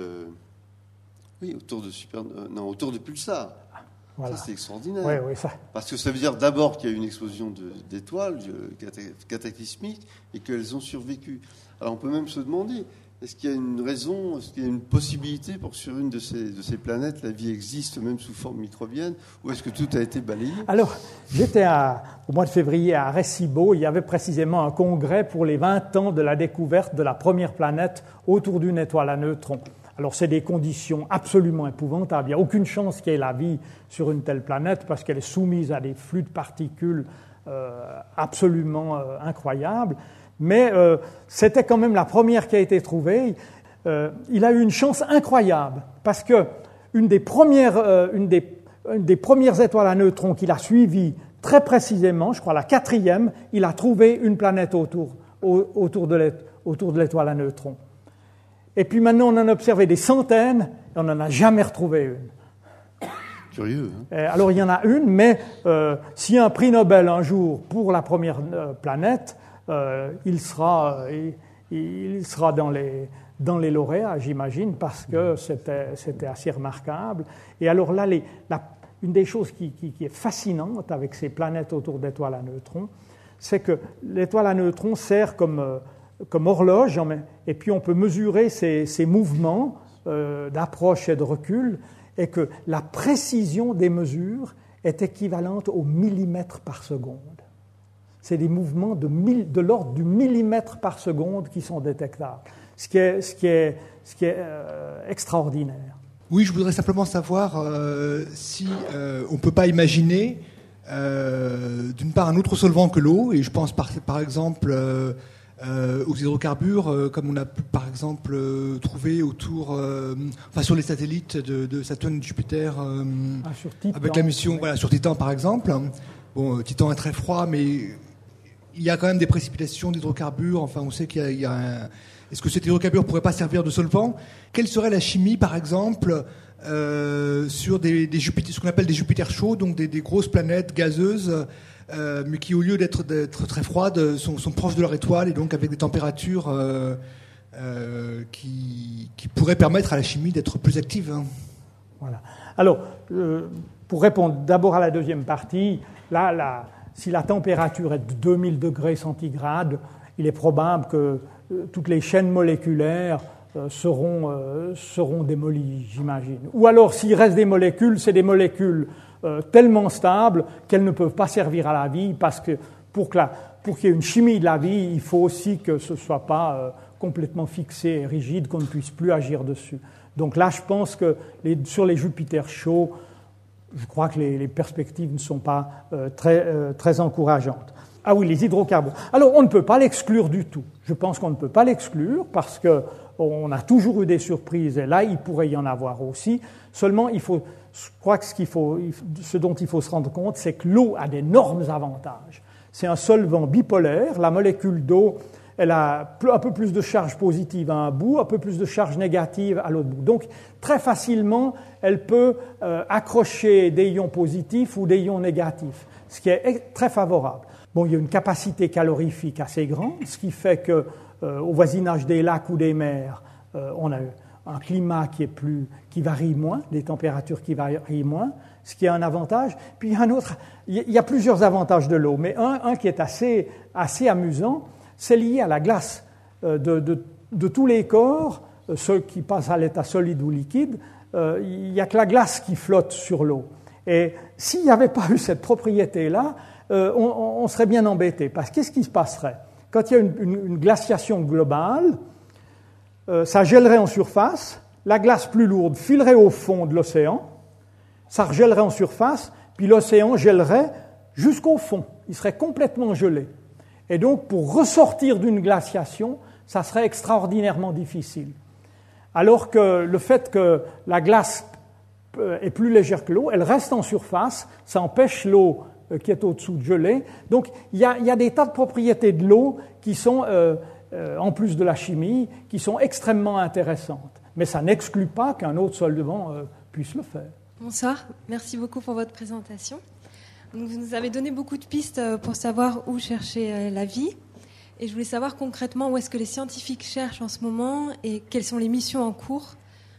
pulsars. Voilà. Ça, c'est extraordinaire. Oui, ça. Parce que ça veut dire d'abord qu'il y a eu une explosion d'étoiles cataclysmiques et qu'elles ont survécu. Alors on peut même se demander, est-ce qu'il y a une raison, est-ce qu'il y a une possibilité pour que sur une de ces planètes, la vie existe même sous forme microbienne, ou est-ce que tout a été balayé ? Alors, j'étais au mois de février à Arecibo, il y avait précisément un congrès pour les 20 ans de la découverte de la première planète autour d'une étoile à neutrons. Alors, c'est des conditions absolument épouvantables. Il n'y a aucune chance qu'il y ait la vie sur une telle planète parce qu'elle est soumise à des flux de particules absolument incroyables. Mais c'était quand même la première qui a été trouvée. Il a eu une chance incroyable parce que une des premières étoiles à neutrons qu'il a suivies très précisément, je crois la 4e, il a trouvé une planète autour de l'étoile à neutrons. Et puis maintenant, on en a observé des centaines et on n'en a jamais retrouvé une. Curieux. Hein ? Alors, il y en a une, mais s'il y a un prix Nobel un jour pour la première planète, il sera dans les lauréats, j'imagine, parce que c'était assez remarquable. Et alors là, une des choses qui est fascinante avec ces planètes autour d'étoiles à neutrons, c'est que l'étoile à neutrons sert comme horloge, et puis on peut mesurer ses mouvements d'approche et de recul, et que la précision des mesures est équivalente au millimètre par seconde. C'est des mouvements de l'ordre du millimètre par seconde qui sont détectables, ce qui est extraordinaire. Oui, je voudrais simplement savoir si on ne peut pas imaginer, d'une part, un autre solvant que l'eau, et je pense par exemple aux hydrocarbures, comme on a par exemple trouvé sur les satellites de Saturne et de Jupiter, sur Titan, avec la mission sur Titan par exemple. Bon, Titan est très froid, mais il y a quand même des précipitations d'hydrocarbures. Enfin, on sait qu'il y a un... Est-ce que cet hydrocarbure ne pourrait pas servir de solvant ? Quelle serait la chimie, par exemple, sur des Jupiter, ce qu'on appelle des Jupiters chauds, donc des grosses planètes gazeuses, mais qui, au lieu d'être très froides, sont proches de leur étoile et donc avec des températures qui pourraient permettre à la chimie d'être plus active. Hein. Voilà. Alors, pour répondre d'abord à la deuxième partie, si la température est de 2000 degrés centigrades, il est probable que toutes les chaînes moléculaires seront démolies, j'imagine. Ou alors, s'il reste des molécules, c'est des molécules tellement stables qu'elles ne peuvent pas servir à la vie, parce que pour qu'il y ait une chimie de la vie, il faut aussi que ce ne soit pas complètement fixé et rigide, qu'on ne puisse plus agir dessus. Donc là, je pense que sur les Jupiters chauds, je crois que les perspectives ne sont pas très encourageantes. Ah oui, les hydrocarbures. Alors, on ne peut pas l'exclure du tout. Je pense qu'on ne peut pas l'exclure parce que on a toujours eu des surprises, et là, il pourrait y en avoir aussi. Seulement, je crois que ce dont il faut se rendre compte, c'est que l'eau a d'énormes avantages. C'est un solvant bipolaire. La molécule d'eau, elle a un peu plus de charge positive à un bout, un peu plus de charge négative à l'autre bout. Donc, très facilement, elle peut accrocher des ions positifs ou des ions négatifs, ce qui est très favorable. Bon, il y a une capacité calorifique assez grande, ce qui fait que au voisinage des lacs ou des mers, on a un climat qui varie moins, des températures qui varient moins, ce qui est un avantage. Puis il y a plusieurs avantages de l'eau, mais un qui est assez amusant, c'est lié à la glace de tous les corps, ceux qui passent à l'état solide ou liquide. Il n'y a que la glace qui flotte sur l'eau. Et s'il n'y avait pas eu cette propriété-là, on serait bien embêté. Parce que qu'est-ce qui se passerait? Quand il y a une glaciation globale, ça gèlerait en surface, la glace plus lourde filerait au fond de l'océan, ça regèlerait en surface, puis l'océan gèlerait jusqu'au fond. Il serait complètement gelé. Et donc, pour ressortir d'une glaciation, ça serait extraordinairement difficile. Alors que le fait que la glace est plus légère que l'eau, elle reste en surface, ça empêche l'eau qui est au-dessous de geler. Donc, il y a des tas de propriétés de l'eau qui sont, en plus de la chimie, qui sont extrêmement intéressantes. Mais ça n'exclut pas qu'un autre solvant puisse le faire. Bonsoir, merci beaucoup pour votre présentation. Vous nous avez donné beaucoup de pistes pour savoir où chercher la vie. Et je voulais savoir concrètement où est-ce que les scientifiques cherchent en ce moment et quelles sont les missions en cours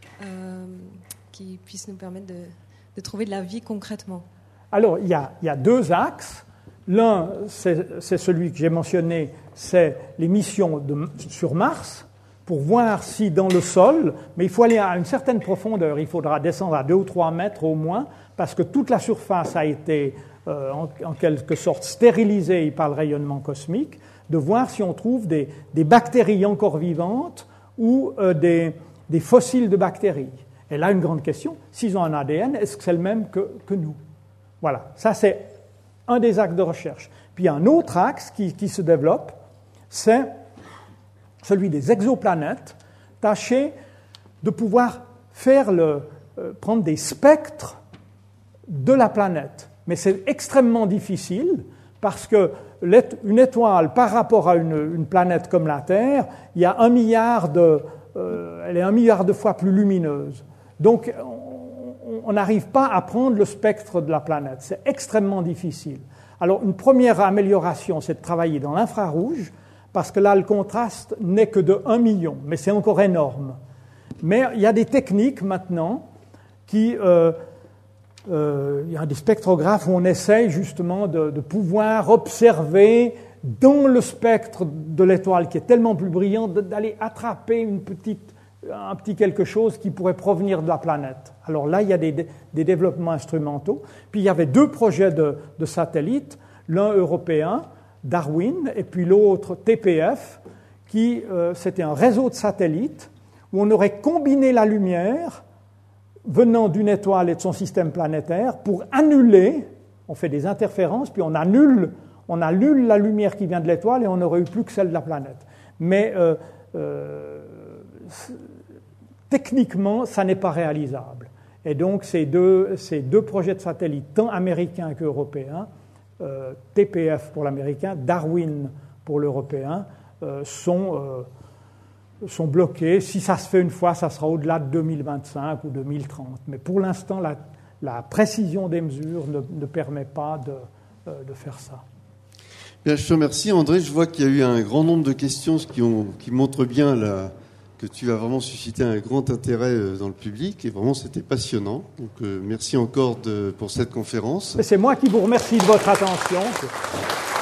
qui puissent nous permettre de trouver de la vie concrètement. Alors, il y a deux axes. L'un, c'est celui que j'ai mentionné, c'est les missions sur Mars, pour voir si dans le sol, mais il faut aller à une certaine profondeur, il faudra descendre à 2 ou 3 mètres au moins, parce que toute la surface a été en quelque sorte stérilisée par le rayonnement cosmique, de voir si on trouve des bactéries encore vivantes ou des fossiles de bactéries. Et là, une grande question, s'ils ont un ADN, est-ce que c'est le même que nous? Voilà, ça c'est un des axes de recherche. Puis un autre axe qui se développe, c'est celui des exoplanètes, tâcher de pouvoir prendre des spectres de la planète. Mais c'est extrêmement difficile parce que une étoile, par rapport à une planète comme la Terre, il y a elle est 1 milliard de fois plus lumineuse. Donc, on n'arrive pas à prendre le spectre de la planète. C'est extrêmement difficile. Alors, une première amélioration, c'est de travailler dans l'infrarouge, parce que là, le contraste n'est que de 1 million, mais c'est encore énorme. Mais il y a des techniques maintenant il y a des spectrographes où on essaye justement de pouvoir observer dans le spectre de l'étoile qui est tellement plus brillant, d'aller attraper un petit quelque chose qui pourrait provenir de la planète. Alors là, il y a des développements instrumentaux. Puis il y avait 2 projets de satellites, l'un européen, Darwin, et puis l'autre TPF, c'était un réseau de satellites où on aurait combiné la lumière venant d'une étoile et de son système planétaire pour annuler, on fait des interférences, puis on annule la lumière qui vient de l'étoile et on n'aurait eu plus que celle de la planète. Mais techniquement, ça n'est pas réalisable. Et donc, ces deux projets de satellites, tant américains qu'européens, TPF pour l'américain, Darwin pour l'européen, sont bloqués. Si ça se fait une fois, ça sera au-delà de 2025 ou 2030. Mais pour l'instant, la précision des mesures ne permet pas de faire ça. Bien, je te remercie, André. Je vois qu'il y a eu un grand nombre de questions qui montrent bien que tu as vraiment suscité un grand intérêt dans le public. Et vraiment, c'était passionnant. Donc, merci encore pour cette conférence. C'est moi qui vous remercie de votre attention.